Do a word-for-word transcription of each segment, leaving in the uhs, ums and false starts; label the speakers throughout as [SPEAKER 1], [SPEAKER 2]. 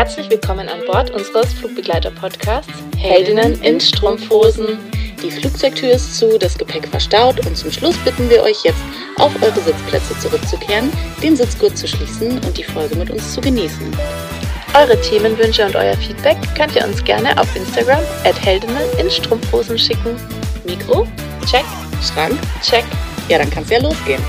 [SPEAKER 1] Herzlich willkommen an Bord unseres Flugbegleiter-Podcasts Heldinnen in Strumpfhosen. Die Flugzeugtür ist zu, das Gepäck verstaut und zum Schluss bitten wir euch jetzt, auf eure Sitzplätze zurückzukehren, den Sitzgurt zu schließen und die Folge mit uns zu genießen. Eure Themenwünsche und euer Feedback könnt ihr uns gerne auf Instagram at Heldinnen in Strumpfhosen schicken. Mikro? Check. Schrank? Check. Ja, dann kann's ja losgehen.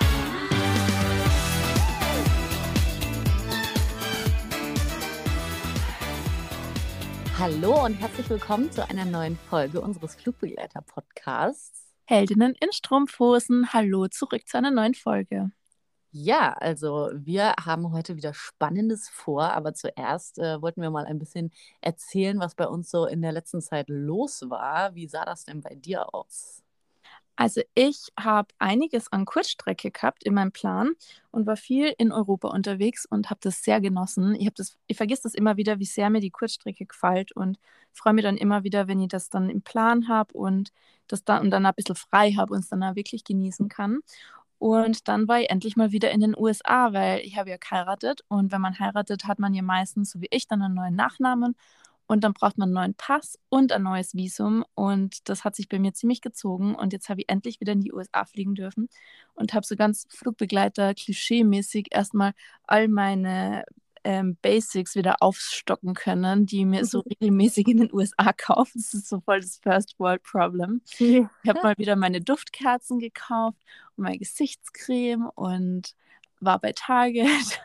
[SPEAKER 2] Hallo und herzlich willkommen zu einer neuen Folge unseres Flugbegleiter-Podcasts.
[SPEAKER 3] Heldinnen in Strumpfhosen. Hallo, zurück zu einer neuen Folge.
[SPEAKER 2] Ja, also wir haben heute wieder Spannendes vor, aber zuerst äh, wollten wir mal ein bisschen erzählen, was bei uns so in der letzten Zeit los war. Wie sah das denn bei dir aus?
[SPEAKER 3] Also ich habe einiges an Kurzstrecke gehabt in meinem Plan und war viel in Europa unterwegs und habe das sehr genossen. Ich, hab das, ich vergesse das immer wieder, wie sehr mir die Kurzstrecke gefällt und freue mich dann immer wieder, wenn ich das dann im Plan habe und das dann und dann ein bisschen frei habe und es dann auch wirklich genießen kann. Und dann war ich endlich mal wieder in den U S A, weil ich habe ja geheiratet und wenn man heiratet, hat man ja meistens, so wie ich, dann einen neuen Nachnamen und dann braucht man einen neuen Pass und ein neues Visum und das hat sich bei mir ziemlich gezogen und jetzt habe ich endlich wieder in die U S A fliegen dürfen und habe so ganz Flugbegleiter, klischee-mäßig erstmal all meine ähm, Basics wieder aufstocken können, die ich mir so regelmäßig in den U S A kaufe. Das ist so voll das First World Problem.
[SPEAKER 2] Ja.
[SPEAKER 3] Ich habe mal wieder meine Duftkerzen gekauft und meine Gesichtscreme und war bei Target.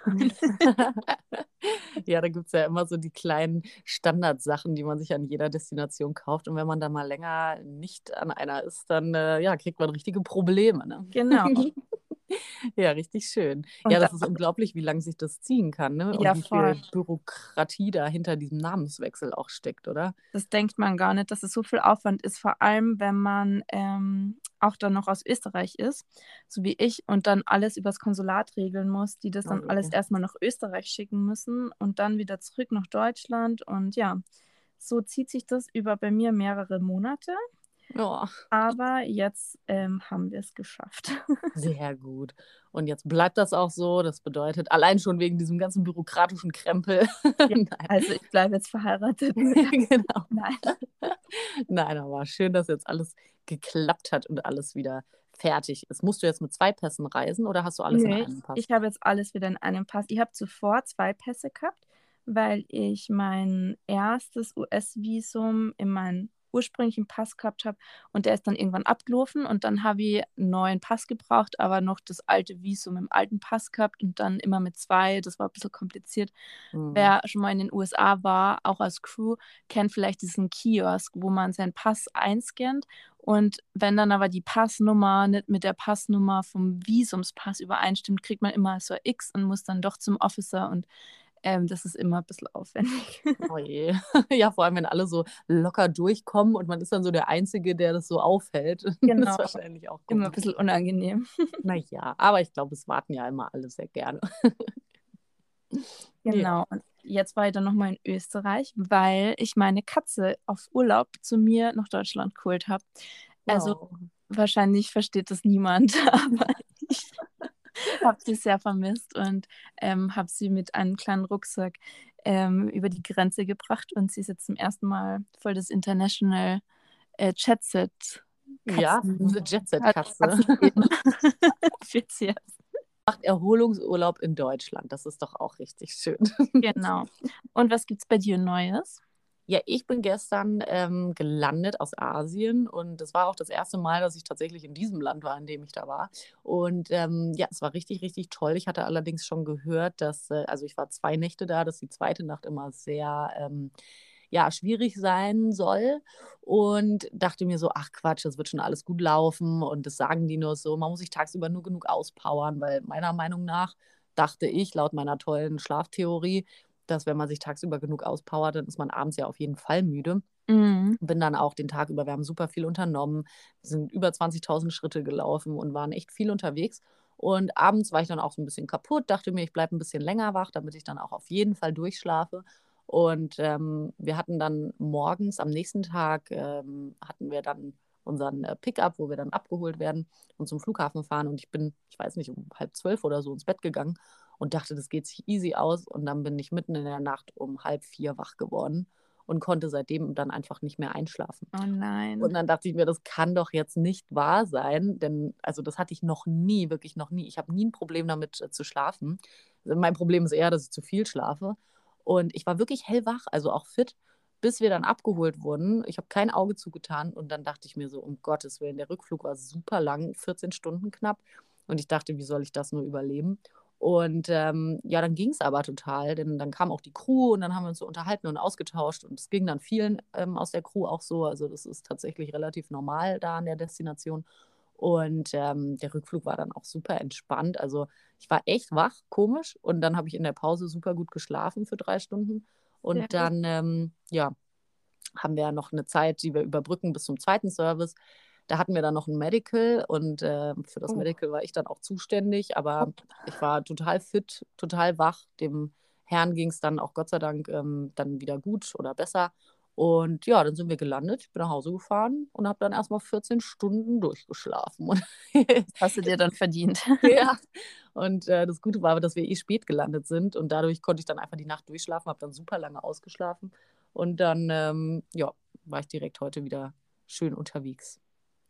[SPEAKER 2] Ja, da gibt es ja immer so die kleinen Standardsachen, die man sich an jeder Destination kauft. Und wenn man da mal länger nicht an einer ist, dann äh, ja, kriegt man richtige Probleme. Ne?
[SPEAKER 3] Genau.
[SPEAKER 2] Ja, richtig schön.
[SPEAKER 3] Und
[SPEAKER 2] Ja, das
[SPEAKER 3] da,
[SPEAKER 2] ist unglaublich, wie lange sich das ziehen kann, ne? Und
[SPEAKER 3] ja,
[SPEAKER 2] wie
[SPEAKER 3] voll.
[SPEAKER 2] viel Bürokratie da hinter diesem Namenswechsel auch steckt, oder?
[SPEAKER 3] Das denkt man gar nicht, dass es so viel Aufwand ist, vor allem wenn man ähm, auch dann noch aus Österreich ist, so wie ich, und dann alles übers Konsulat regeln muss, die das dann
[SPEAKER 2] Oh
[SPEAKER 3] alles
[SPEAKER 2] je.
[SPEAKER 3] erstmal nach Österreich schicken müssen und dann wieder zurück nach Deutschland. Und ja, so zieht sich das über bei mir mehrere Monate.
[SPEAKER 2] Ja,
[SPEAKER 3] Aber jetzt ähm, haben wir es geschafft.
[SPEAKER 2] sehr gut. Und jetzt bleibt das auch so. Das bedeutet, allein schon wegen diesem ganzen bürokratischen Krempel.
[SPEAKER 3] Ja,
[SPEAKER 2] Nein.
[SPEAKER 3] also ich bleibe jetzt verheiratet.
[SPEAKER 2] Genau.
[SPEAKER 3] Nein.
[SPEAKER 2] Nein, aber schön, dass jetzt alles geklappt hat und alles wieder fertig ist. Musst du jetzt mit zwei Pässen reisen oder hast du alles in
[SPEAKER 3] Nee,
[SPEAKER 2] einem Pass?
[SPEAKER 3] ich habe jetzt alles wieder in einem Pass. Ich habe zuvor zwei Pässe gehabt, weil ich mein erstes U S-Visum in meinen ursprünglichen Pass gehabt habe und der ist dann irgendwann abgelaufen und dann habe ich einen neuen Pass gebraucht, aber noch das alte Visum im alten Pass gehabt und dann immer mit zwei. Das war ein bisschen kompliziert.
[SPEAKER 2] Mhm.
[SPEAKER 3] Wer schon mal in den U S A war, auch als Crew, kennt vielleicht diesen Kiosk, wo man seinen Pass einscannt und wenn dann aber die Passnummer nicht mit der Passnummer vom Visumspass übereinstimmt, kriegt man immer so ein X und muss dann doch zum Officer und ähm, das ist immer ein bisschen aufwendig.
[SPEAKER 2] Oh je. Ja, vor allem, wenn alle so locker durchkommen und man ist dann so der Einzige, der das so aufhält. Das
[SPEAKER 3] Genau,
[SPEAKER 2] ist wahrscheinlich auch
[SPEAKER 3] immer ein
[SPEAKER 2] gut.
[SPEAKER 3] bisschen unangenehm.
[SPEAKER 2] Naja, aber ich glaube, es warten ja immer alle sehr gerne. Ja.
[SPEAKER 3] Genau. Und jetzt war ich dann nochmal in Österreich, weil ich meine Katze auf Urlaub zu mir nach Deutschland geholt habe. Also
[SPEAKER 2] Oh.
[SPEAKER 3] wahrscheinlich versteht das niemand, aber ich habe sie sehr vermisst und ähm, habe sie mit einem kleinen Rucksack ähm, über die Grenze gebracht und sie ist jetzt zum ersten Mal voll das International äh, Jet-Set
[SPEAKER 2] Ja,
[SPEAKER 3] Katzen,
[SPEAKER 2] Jet-Set-Katze.
[SPEAKER 3] Katzenleben führt sie jetzt.
[SPEAKER 2] Macht Erholungsurlaub in Deutschland. Das ist doch auch richtig schön.
[SPEAKER 3] Genau. Und was gibt's bei dir Neues?
[SPEAKER 2] Ja, ich bin gestern ähm, gelandet aus Asien und das war auch das erste Mal, dass ich tatsächlich in diesem Land war, in dem ich da war. Und ähm, ja, es war richtig, richtig toll. Ich hatte allerdings schon gehört, dass, äh, also ich war zwei Nächte da, dass die zweite Nacht immer sehr ähm, ja, schwierig sein soll und dachte mir so, ach Quatsch, das wird schon alles gut laufen und das sagen die nur so. Man muss sich tagsüber nur genug auspowern, weil meiner Meinung nach dachte ich, laut meiner tollen Schlaftheorie, dass wenn man sich tagsüber genug auspowert, dann ist man abends ja auf jeden Fall müde.
[SPEAKER 3] Mhm.
[SPEAKER 2] Bin dann auch den Tag über, wir haben super viel unternommen, wir sind über zwanzigtausend Schritte gelaufen und waren echt viel unterwegs. Und abends war ich dann auch so ein bisschen kaputt, dachte mir, ich bleibe ein bisschen länger wach, damit ich dann auch auf jeden Fall durchschlafe. Und ähm, wir hatten dann morgens, am nächsten Tag, ähm, hatten wir dann unseren äh, Pickup, wo wir dann abgeholt werden und zum Flughafen fahren. Und ich bin, ich weiß nicht, um halb zwölf oder so ins Bett gegangen und dachte, das geht sich easy aus. Und dann bin ich mitten in der Nacht um halb vier wach geworden und konnte seitdem dann einfach nicht mehr einschlafen.
[SPEAKER 3] Oh nein.
[SPEAKER 2] Und dann dachte ich mir, das kann doch jetzt nicht wahr sein, denn also das hatte ich noch nie, wirklich noch nie. Ich habe nie ein Problem damit äh, zu schlafen. Also mein Problem ist eher, dass ich zu viel schlafe. Und ich war wirklich hellwach, also auch fit, bis wir dann abgeholt wurden. Ich habe kein Auge zugetan und dann dachte ich mir so, um Gottes Willen, der Rückflug war super lang, vierzehn Stunden knapp. Und ich dachte, wie soll ich das nur überleben? Und ähm, ja, dann ging es aber total, denn dann kam auch die Crew und dann haben wir uns so unterhalten und ausgetauscht und es ging dann vielen ähm, aus der Crew auch so. Also das ist tatsächlich relativ normal da an der Destination. Und ähm, der Rückflug war dann auch super entspannt. Also ich war echt wach, komisch. Und dann habe ich in der Pause super gut geschlafen für drei Stunden.
[SPEAKER 3] Sehr
[SPEAKER 2] Und
[SPEAKER 3] gut.
[SPEAKER 2] dann, ähm, ja, haben wir noch eine Zeit, die wir überbrücken bis zum zweiten Service. Da hatten wir dann noch ein Medical und äh, für das
[SPEAKER 3] Oh.
[SPEAKER 2] Medical war ich dann auch zuständig, aber ich war total fit, total wach. Dem Herrn ging es dann auch Gott sei Dank ähm, dann wieder gut oder besser. Und ja, dann sind wir gelandet. Ich bin nach Hause gefahren und habe dann erstmal vierzehn Stunden durchgeschlafen. Und
[SPEAKER 3] Das hast du dir dann verdient.
[SPEAKER 2] ja, und äh, das Gute war aber, dass wir eh spät gelandet sind und dadurch konnte ich dann einfach die Nacht durchschlafen, habe dann super lange ausgeschlafen und dann ähm, ja, war ich direkt heute wieder schön unterwegs.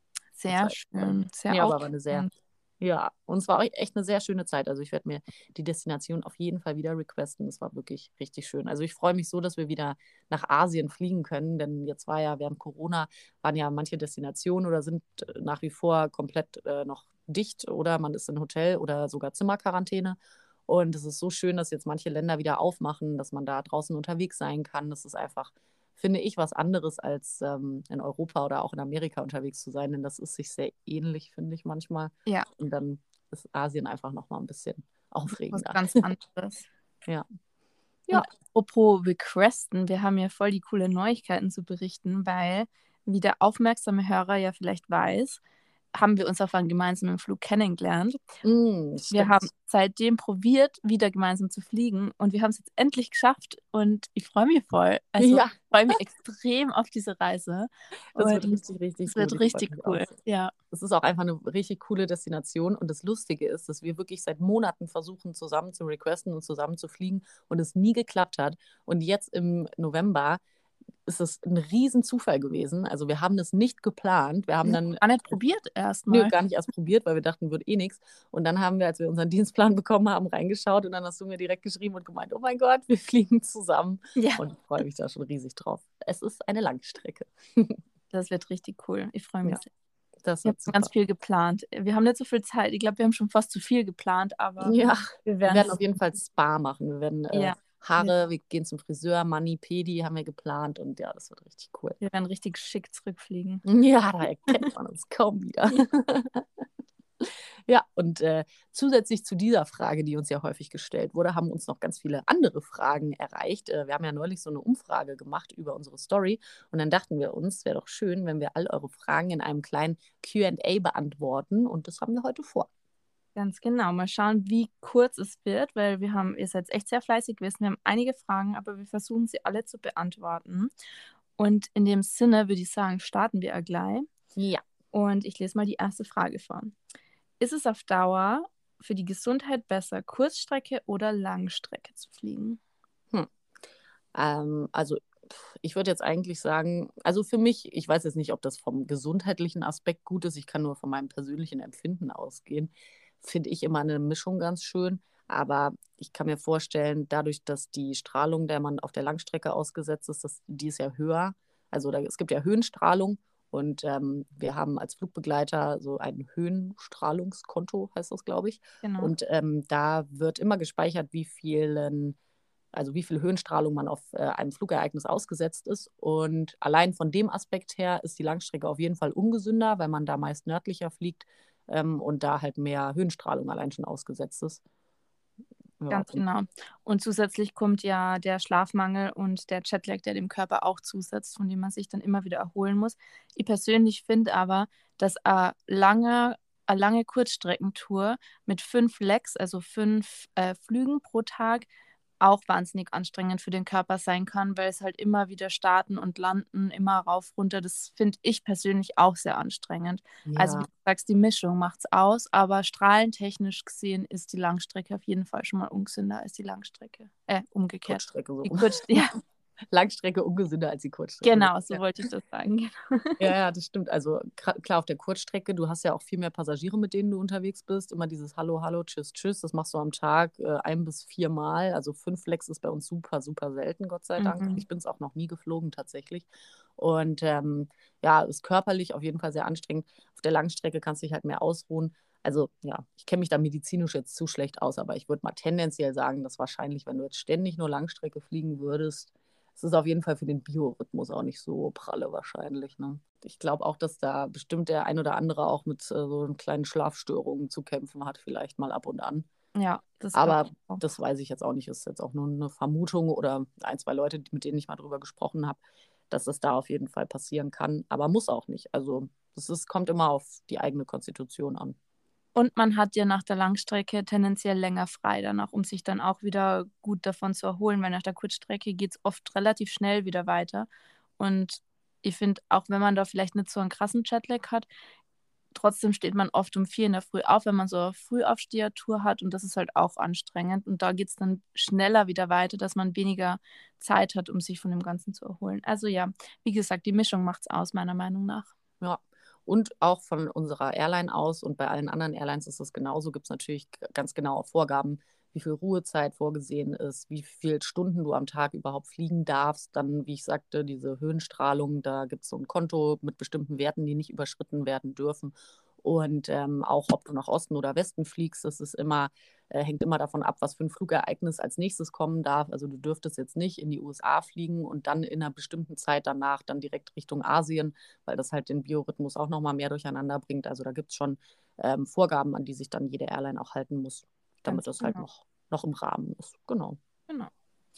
[SPEAKER 3] Sehr
[SPEAKER 2] Zeit.
[SPEAKER 3] schön. Sehr
[SPEAKER 2] Ja, aber war eine sehr,
[SPEAKER 3] aufregend.
[SPEAKER 2] ja, und es war echt eine sehr schöne Zeit. Also ich werde mir die Destination auf jeden Fall wieder requesten. Es war wirklich richtig schön. Also ich freue mich so, dass wir wieder nach Asien fliegen können, denn jetzt war ja während Corona, waren ja manche Destinationen oder sind äh, nach wie vor komplett äh, noch dicht oder man ist in Hotel oder sogar Zimmerquarantäne. Und es ist so schön, dass jetzt manche Länder wieder aufmachen, dass man da draußen unterwegs sein kann. Das ist einfach, finde ich, was anderes als ähm, in Europa oder auch in Amerika unterwegs zu sein, denn das ist sich sehr ähnlich, finde ich manchmal.
[SPEAKER 3] Ja,
[SPEAKER 2] Und dann ist Asien einfach nochmal ein bisschen
[SPEAKER 3] was
[SPEAKER 2] aufregender.
[SPEAKER 3] ganz anderes.
[SPEAKER 2] Ja.
[SPEAKER 3] Und
[SPEAKER 2] Ja.
[SPEAKER 3] apropos requesten, wir haben ja voll die coole Neuigkeiten zu berichten, weil, wie der aufmerksame Hörer ja vielleicht weiß, haben wir uns auf einem gemeinsamen Flug kennengelernt.
[SPEAKER 2] Mm,
[SPEAKER 3] Wir
[SPEAKER 2] stimmt.
[SPEAKER 3] haben seitdem probiert, wieder gemeinsam zu fliegen und wir haben es jetzt endlich geschafft und ich freue mich voll. Also
[SPEAKER 2] Ja.
[SPEAKER 3] ich freue mich extrem auf diese Reise.
[SPEAKER 2] Das wird
[SPEAKER 3] Und
[SPEAKER 2] richtig, richtig
[SPEAKER 3] es wird
[SPEAKER 2] gut. Ich freu
[SPEAKER 3] richtig
[SPEAKER 2] mich
[SPEAKER 3] cool.
[SPEAKER 2] auch.
[SPEAKER 3] Ja,
[SPEAKER 2] Es ist auch einfach eine richtig coole Destination und das Lustige ist, dass wir wirklich seit Monaten versuchen, zusammen zu requesten und zusammen zu fliegen und es nie geklappt hat. Und jetzt im November ist es ein Riesenzufall gewesen. Also wir haben das nicht geplant. Wir haben
[SPEAKER 3] wir
[SPEAKER 2] dann
[SPEAKER 3] haben gar nicht probiert
[SPEAKER 2] Nö,
[SPEAKER 3] erstmal.
[SPEAKER 2] gar nicht erst probiert, weil wir dachten, wird eh nichts. Und dann haben wir, als wir unseren Dienstplan bekommen haben, reingeschaut und dann hast du mir direkt geschrieben und gemeint, oh mein Gott, wir fliegen zusammen.
[SPEAKER 3] Ja,
[SPEAKER 2] Und ich freue mich da schon riesig drauf. Es ist eine Langstrecke.
[SPEAKER 3] das wird richtig cool. Ich freue mich
[SPEAKER 2] Ja,
[SPEAKER 3] sehr.
[SPEAKER 2] das
[SPEAKER 3] Wir
[SPEAKER 2] wird
[SPEAKER 3] haben
[SPEAKER 2] super.
[SPEAKER 3] ganz viel geplant. Wir haben nicht so viel Zeit. Ich glaube, wir haben schon fast zu viel geplant, aber
[SPEAKER 2] Ja,
[SPEAKER 3] wir
[SPEAKER 2] wir
[SPEAKER 3] werden
[SPEAKER 2] werden auf jeden Fall Spa machen. Wir werden äh,
[SPEAKER 3] ja,
[SPEAKER 2] Haare, wir gehen zum Friseur, Mani, Pedi haben wir geplant und ja, das wird richtig cool.
[SPEAKER 3] wir werden richtig schick zurückfliegen.
[SPEAKER 2] Ja, da erkennt man uns kaum wieder. Ja, und äh, zusätzlich zu dieser Frage, die uns ja häufig gestellt wurde, haben uns noch ganz viele andere Fragen erreicht. Äh, wir haben ja neulich so eine Umfrage gemacht über unsere Story und dann dachten wir uns, es wäre doch schön, wenn wir all eure Fragen in einem kleinen Q and A beantworten und das haben wir heute vor.
[SPEAKER 3] Ganz genau. Mal schauen, wie kurz es wird, weil wir haben, ihr seid echt sehr fleißig gewesen. Wir haben einige Fragen, aber wir versuchen sie alle zu beantworten. Und in dem Sinne würde ich sagen, starten wir gleich.
[SPEAKER 2] Ja.
[SPEAKER 3] Und ich lese mal die erste Frage vor. Ist es auf Dauer für die Gesundheit besser, Kurzstrecke oder Langstrecke zu fliegen?
[SPEAKER 2] Hm. Ähm, also pff, ich würde jetzt eigentlich sagen, also für mich, ich weiß jetzt nicht, ob das vom gesundheitlichen Aspekt gut ist, ich kann nur von meinem persönlichen Empfinden ausgehen, finde ich immer eine Mischung ganz schön. Aber ich kann mir vorstellen, dadurch, dass die Strahlung, der man auf der Langstrecke ausgesetzt ist, das, die ist ja höher. Also da, es gibt ja Höhenstrahlung und ähm, wir haben als Flugbegleiter so ein Höhenstrahlungskonto, heißt das, glaube ich.
[SPEAKER 3] Genau.
[SPEAKER 2] Und ähm, da wird immer gespeichert, wie vielen, also wie viel Höhenstrahlung man auf äh, einem Flugereignis ausgesetzt ist. Und allein von dem Aspekt her ist die Langstrecke auf jeden Fall ungesünder, weil man da meist nördlicher fliegt ähm, und da halt mehr Höhenstrahlung allein schon ausgesetzt ist. Ja,
[SPEAKER 3] Ganz genau. Und zusätzlich kommt ja der Schlafmangel und der Jetlag, der dem Körper auch zusetzt, von dem man sich dann immer wieder erholen muss. Ich persönlich finde aber, dass eine lange, eine lange Kurzstreckentour mit fünf Legs, also fünf äh, Flügen pro Tag, auch wahnsinnig anstrengend für den Körper sein kann, weil es halt immer wieder starten und landen, immer rauf, runter. Das finde ich persönlich auch sehr anstrengend. Also wie
[SPEAKER 2] Ja,
[SPEAKER 3] du sagst, die Mischung macht's aus, aber strahlentechnisch gesehen ist die Langstrecke auf jeden Fall schon mal ungesünder als die Langstrecke. Äh, umgekehrt.
[SPEAKER 2] Kurzstrecke so
[SPEAKER 3] Die
[SPEAKER 2] rum.
[SPEAKER 3] Kurz ja,
[SPEAKER 2] Langstrecke ungesünder als die Kurzstrecke.
[SPEAKER 3] genau, so
[SPEAKER 2] Ja.
[SPEAKER 3] wollte ich das sagen.
[SPEAKER 2] Ja, ja, das stimmt. Also gra- klar, auf der Kurzstrecke, du hast ja auch viel mehr Passagiere, mit denen du unterwegs bist. Immer dieses Hallo, Hallo, Tschüss, Tschüss. Das machst du am Tag äh, ein bis vier Mal. Also fünf Flex ist bei uns super, super selten, Gott sei Dank.
[SPEAKER 3] Mhm.
[SPEAKER 2] Ich bin es auch noch nie geflogen tatsächlich. Und ähm, ja, ist körperlich auf jeden Fall sehr anstrengend. Auf der Langstrecke kannst du dich halt mehr ausruhen. Also ja, ich kenne mich da medizinisch jetzt zu schlecht aus, aber ich würde mal tendenziell sagen, dass wahrscheinlich, wenn du jetzt ständig nur Langstrecke fliegen würdest, es ist auf jeden Fall für den Biorhythmus auch nicht so pralle wahrscheinlich. Ne? Ich glaube auch, dass da bestimmt der ein oder andere auch mit äh, so kleinen Schlafstörungen zu kämpfen hat, vielleicht mal ab und an.
[SPEAKER 3] Ja, das glaube
[SPEAKER 2] Aber
[SPEAKER 3] ich auch.
[SPEAKER 2] das weiß ich jetzt auch nicht. Ist jetzt auch nur eine Vermutung oder ein, zwei Leute, mit denen ich mal drüber gesprochen habe, dass es da auf jeden Fall passieren kann. Aber muss auch nicht. Also das ist, kommt immer auf die eigene Konstitution an.
[SPEAKER 3] Und man hat ja nach der Langstrecke tendenziell länger frei danach, um sich dann auch wieder gut davon zu erholen, weil nach der Kurzstrecke geht es oft relativ schnell wieder weiter. Und ich finde, auch wenn man da vielleicht nicht so einen krassen Jetlag hat, trotzdem steht man oft um vier in der Früh auf, wenn man so eine Frühaufstehertour hat und das ist halt auch anstrengend. Und da geht es dann schneller wieder weiter, dass man weniger Zeit hat, um sich von dem Ganzen zu erholen. Also ja, wie gesagt, die Mischung macht es aus, meiner Meinung nach.
[SPEAKER 2] Ja. Und auch von unserer Airline aus und bei allen anderen Airlines ist es genauso, gibt es natürlich g- ganz genaue Vorgaben, wie viel Ruhezeit vorgesehen ist, wie viele Stunden du am Tag überhaupt fliegen darfst. Dann, wie ich sagte, diese Höhenstrahlung, da gibt es so ein Konto mit bestimmten Werten, die nicht überschritten werden dürfen. Und ähm, auch ob du nach Osten oder Westen fliegst, das ist immer, äh, hängt immer davon ab, was für ein Flugereignis als nächstes kommen darf. Also du dürftest jetzt nicht in die U S A fliegen und dann in einer bestimmten Zeit danach dann direkt Richtung Asien, weil das halt den Biorhythmus auch nochmal mehr durcheinander bringt. Also da gibt es schon ähm, Vorgaben, an die sich dann jede Airline auch halten muss, damit
[SPEAKER 3] Ganz
[SPEAKER 2] das halt
[SPEAKER 3] genau.
[SPEAKER 2] noch, noch im Rahmen ist. Genau.
[SPEAKER 3] Genau.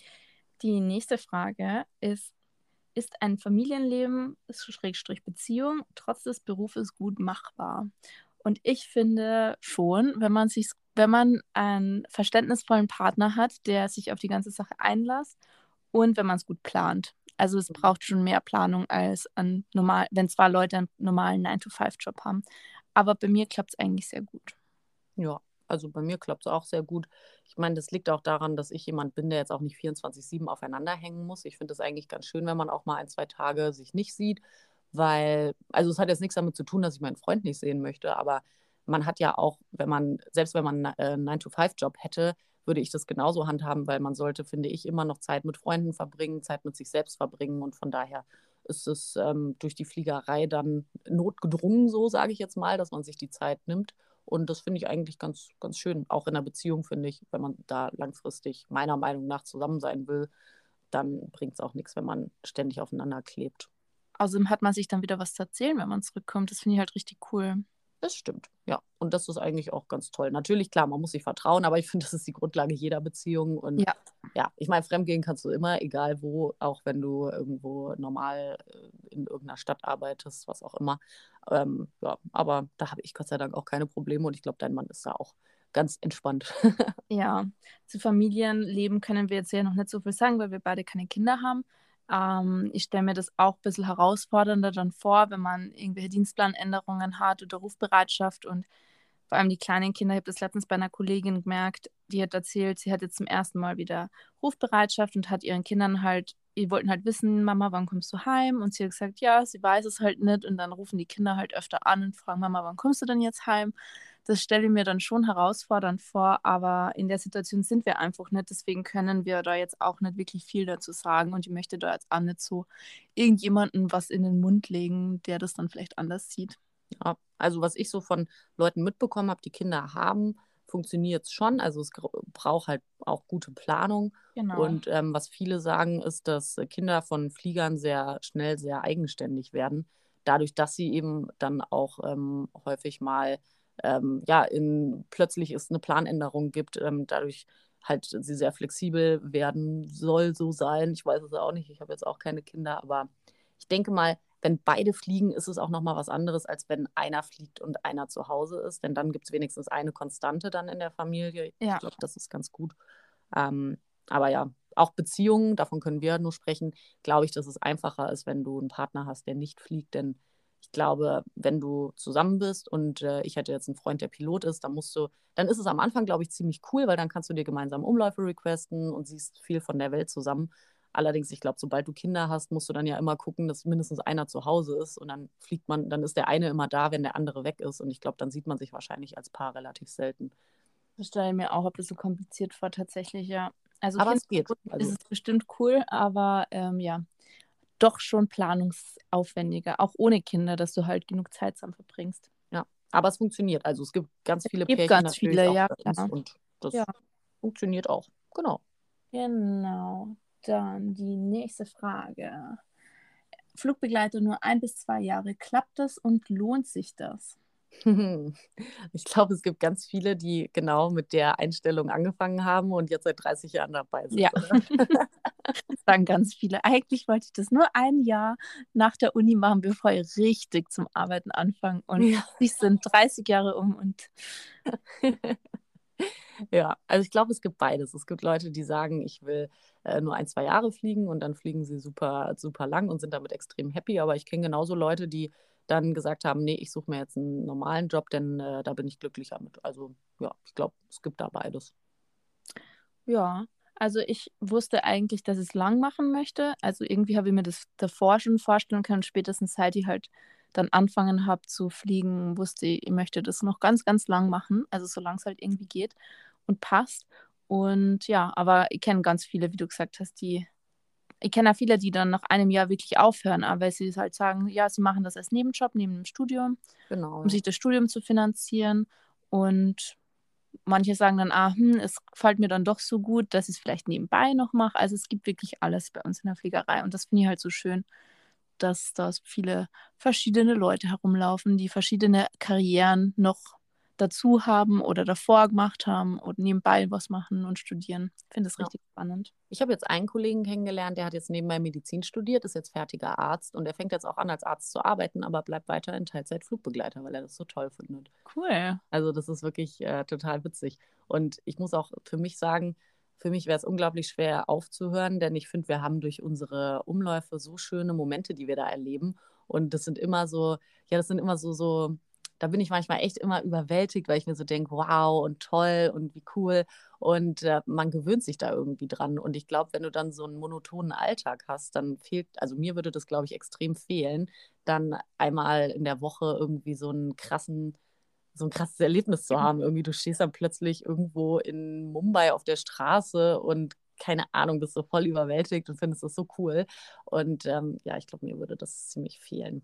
[SPEAKER 3] Die nächste Frage ist, ist ein Familienleben, Schrägstrich Beziehung, trotz des Berufes gut machbar? Und ich finde schon, wenn man sich, wenn man einen verständnisvollen Partner hat, der sich auf die ganze Sache einlässt und wenn man es gut plant. Also es braucht schon mehr Planung als an normal, wenn zwar Leute einen normalen nine to five Job haben. Aber bei mir klappt es eigentlich sehr gut.
[SPEAKER 2] Ja, also bei mir klappt es auch sehr gut. Ich meine, das liegt auch daran, dass ich jemand bin, der jetzt auch nicht vierundzwanzig sieben aufeinander hängen muss. Ich finde es eigentlich ganz schön, wenn man auch mal ein, zwei Tage sich nicht sieht, weil, also es hat jetzt nichts damit zu tun, dass ich meinen Freund nicht sehen möchte, aber man hat ja auch, wenn man, selbst wenn man äh, einen nine to five Job hätte, würde ich das genauso handhaben, weil man sollte, finde ich, immer noch Zeit mit Freunden verbringen, Zeit mit sich selbst verbringen und von daher ist es ähm, durch die Fliegerei dann notgedrungen, so sage ich jetzt mal, dass man sich die Zeit nimmt. Und das finde ich eigentlich ganz, ganz schön. Auch in einer Beziehung, finde ich, wenn man da langfristig meiner Meinung nach zusammen sein will, dann bringt es auch nichts, wenn man ständig aufeinander klebt.
[SPEAKER 3] Außerdem hat man sich dann wieder was zu erzählen, wenn man zurückkommt. Das finde ich halt richtig cool.
[SPEAKER 2] Das stimmt, ja. Und das ist eigentlich auch ganz toll. Natürlich, klar, man muss sich vertrauen, aber ich finde, das ist die Grundlage jeder Beziehung. Und
[SPEAKER 3] Ja,
[SPEAKER 2] ja, ich meine, fremdgehen kannst du immer, egal wo, auch wenn du irgendwo normal äh, in irgendeiner Stadt arbeitest, was auch immer. Ähm, ja, aber da habe ich Gott sei Dank auch keine Probleme und ich glaube, dein Mann ist da auch ganz entspannt.
[SPEAKER 3] ja. Zu Familienleben können wir jetzt ja noch nicht so viel sagen, weil wir beide keine Kinder haben. Ähm, ich stelle mir das auch ein bisschen herausfordernder dann vor, wenn man irgendwelche Dienstplanänderungen hat oder Rufbereitschaft und vor allem die kleinen Kinder. Ich habe das letztens bei einer Kollegin gemerkt, die hat erzählt, sie hat jetzt zum ersten Mal wieder Rufbereitschaft und hat ihren Kindern halt, die wollten halt wissen, Mama, wann kommst du heim? Und sie hat gesagt, ja, sie weiß es halt nicht. Und dann rufen die Kinder halt öfter an und fragen, Mama, wann kommst du denn jetzt heim? Das stelle ich mir dann schon herausfordernd vor, aber in der Situation sind wir einfach nicht. Deswegen können wir da jetzt auch nicht wirklich viel dazu sagen. Und ich möchte da jetzt auch nicht so irgendjemandem was in den Mund legen, der das dann vielleicht anders sieht.
[SPEAKER 2] Ja, also was ich so von Leuten mitbekommen habe, die Kinder haben, funktioniert es schon. Also es gr- braucht halt auch gute Planung.
[SPEAKER 3] Genau.
[SPEAKER 2] Und ähm, was viele sagen, ist, dass Kinder von Fliegern sehr schnell sehr eigenständig werden, dadurch, dass sie eben dann auch ähm, häufig mal ähm, ja, in, plötzlich es eine Planänderung gibt, ähm, dadurch halt sie sehr flexibel werden soll, so sein. Ich weiß es auch nicht, ich habe jetzt auch keine Kinder, aber ich denke mal, wenn beide fliegen, ist es auch nochmal was anderes, als wenn einer fliegt und einer zu Hause ist. Denn dann gibt es wenigstens eine Konstante dann in der Familie. Ich
[SPEAKER 3] Ja.
[SPEAKER 2] glaube, das ist ganz gut. Ähm, aber ja, auch Beziehungen, davon können wir nur sprechen, glaube ich, dass es einfacher ist, wenn du einen Partner hast, der nicht fliegt. Denn ich glaube, wenn du zusammen bist und äh, ich hätte jetzt einen Freund, der Pilot ist, dann musst du, dann ist es am Anfang, glaube ich, ziemlich cool, weil dann kannst du dir gemeinsam Umläufe requesten und siehst viel von der Welt zusammen. Allerdings, ich glaube, sobald du Kinder hast, musst du dann ja immer gucken, dass mindestens einer zu Hause ist und dann fliegt man, dann ist der eine immer da, wenn der andere weg ist. Und ich glaube, dann sieht man sich wahrscheinlich als Paar relativ selten.
[SPEAKER 3] Das stelle ich mir auch ein bisschen kompliziert vor, tatsächlich, ja. Also
[SPEAKER 2] Aber
[SPEAKER 3] Kinder
[SPEAKER 2] es geht.
[SPEAKER 3] ist
[SPEAKER 2] Also,
[SPEAKER 3] es bestimmt cool, aber ähm, ja, doch schon planungsaufwendiger, auch ohne Kinder, dass du halt genug Zeit zusammen verbringst.
[SPEAKER 2] ja. Aber es funktioniert. Also es gibt ganz viele
[SPEAKER 3] Gibt
[SPEAKER 2] Pärchen
[SPEAKER 3] ganz
[SPEAKER 2] natürlich
[SPEAKER 3] viele,
[SPEAKER 2] auch
[SPEAKER 3] ja,
[SPEAKER 2] bei uns
[SPEAKER 3] klar.
[SPEAKER 2] und das
[SPEAKER 3] Ja,
[SPEAKER 2] funktioniert auch. Genau.
[SPEAKER 3] genau. Dann die nächste Frage. Flugbegleiter nur ein bis zwei Jahre. Klappt das und lohnt sich das?
[SPEAKER 2] Ich glaube, es gibt ganz viele, die genau mit der Einstellung angefangen haben und jetzt seit dreißig Jahren dabei sind,
[SPEAKER 3] Ja,
[SPEAKER 2] oder?
[SPEAKER 3] sagen ganz viele. Eigentlich wollte ich das nur ein Jahr nach der Uni machen, bevor ich richtig zum Arbeiten anfange. Und
[SPEAKER 2] Ja.
[SPEAKER 3] ich sind dreißig Jahre um und
[SPEAKER 2] Ja, also ich glaube, es gibt beides. Es gibt Leute, die sagen, ich will äh, nur ein, zwei Jahre fliegen und dann fliegen sie super, super lang und sind damit extrem happy. Aber ich kenne genauso Leute, die dann gesagt haben, nee, ich suche mir jetzt einen normalen Job, denn äh, da bin ich glücklicher mit. Also ja, ich glaube, es gibt da beides.
[SPEAKER 3] ja, also ich wusste eigentlich, dass ich es lang machen möchte. Also irgendwie habe ich mir das davor schon vorstellen können. Spätestens seit ich halt dann angefangen habe zu fliegen, wusste ich, ich möchte das noch ganz, ganz lang machen. Also solange es halt irgendwie geht und passt. Und ja, aber ich kenne ganz viele, wie du gesagt hast, die, ich kenne auch viele, die dann nach einem Jahr wirklich aufhören, aber weil sie halt sagen, ja, sie machen das als Nebenjob neben dem Studium,
[SPEAKER 2] Genau,
[SPEAKER 3] um
[SPEAKER 2] ja.
[SPEAKER 3] sich das Studium zu finanzieren. Und manche sagen dann, ah, hm, es gefällt mir dann doch so gut, dass ich es vielleicht nebenbei noch mache. Also es gibt wirklich alles bei uns in der Fliegerei. Und das finde ich halt so schön, dass da so viele verschiedene Leute herumlaufen, die verschiedene Karrieren noch dazu haben oder davor gemacht haben und nebenbei was machen und studieren. Ich finde das
[SPEAKER 2] Ja.
[SPEAKER 3] richtig spannend.
[SPEAKER 2] Ich habe jetzt einen Kollegen kennengelernt, der hat jetzt nebenbei Medizin studiert, ist jetzt fertiger Arzt und der fängt jetzt auch an, als Arzt zu arbeiten, aber bleibt weiter in Teilzeit Flugbegleiter, weil er das so toll findet.
[SPEAKER 3] Cool.
[SPEAKER 2] Also das ist wirklich äh, total witzig. Und ich muss auch für mich sagen, für mich wäre es unglaublich schwer aufzuhören, denn ich finde, wir haben durch unsere Umläufe so schöne Momente, die wir da erleben. Und das sind immer so, ja, das sind immer so, so, da bin ich manchmal echt immer überwältigt, weil ich mir so denke, wow und toll und wie cool. Und äh, man gewöhnt sich da irgendwie dran. Und ich glaube, wenn du dann so einen monotonen Alltag hast, dann fehlt, also mir würde das, glaube ich, extrem fehlen, dann einmal in der Woche irgendwie so einen krassen so ein krasses Erlebnis zu haben. Irgendwie, du stehst dann plötzlich irgendwo in Mumbai auf der Straße und keine Ahnung, bist so voll überwältigt und findest das so cool. Und ähm, ja, ich glaube, mir würde das ziemlich fehlen.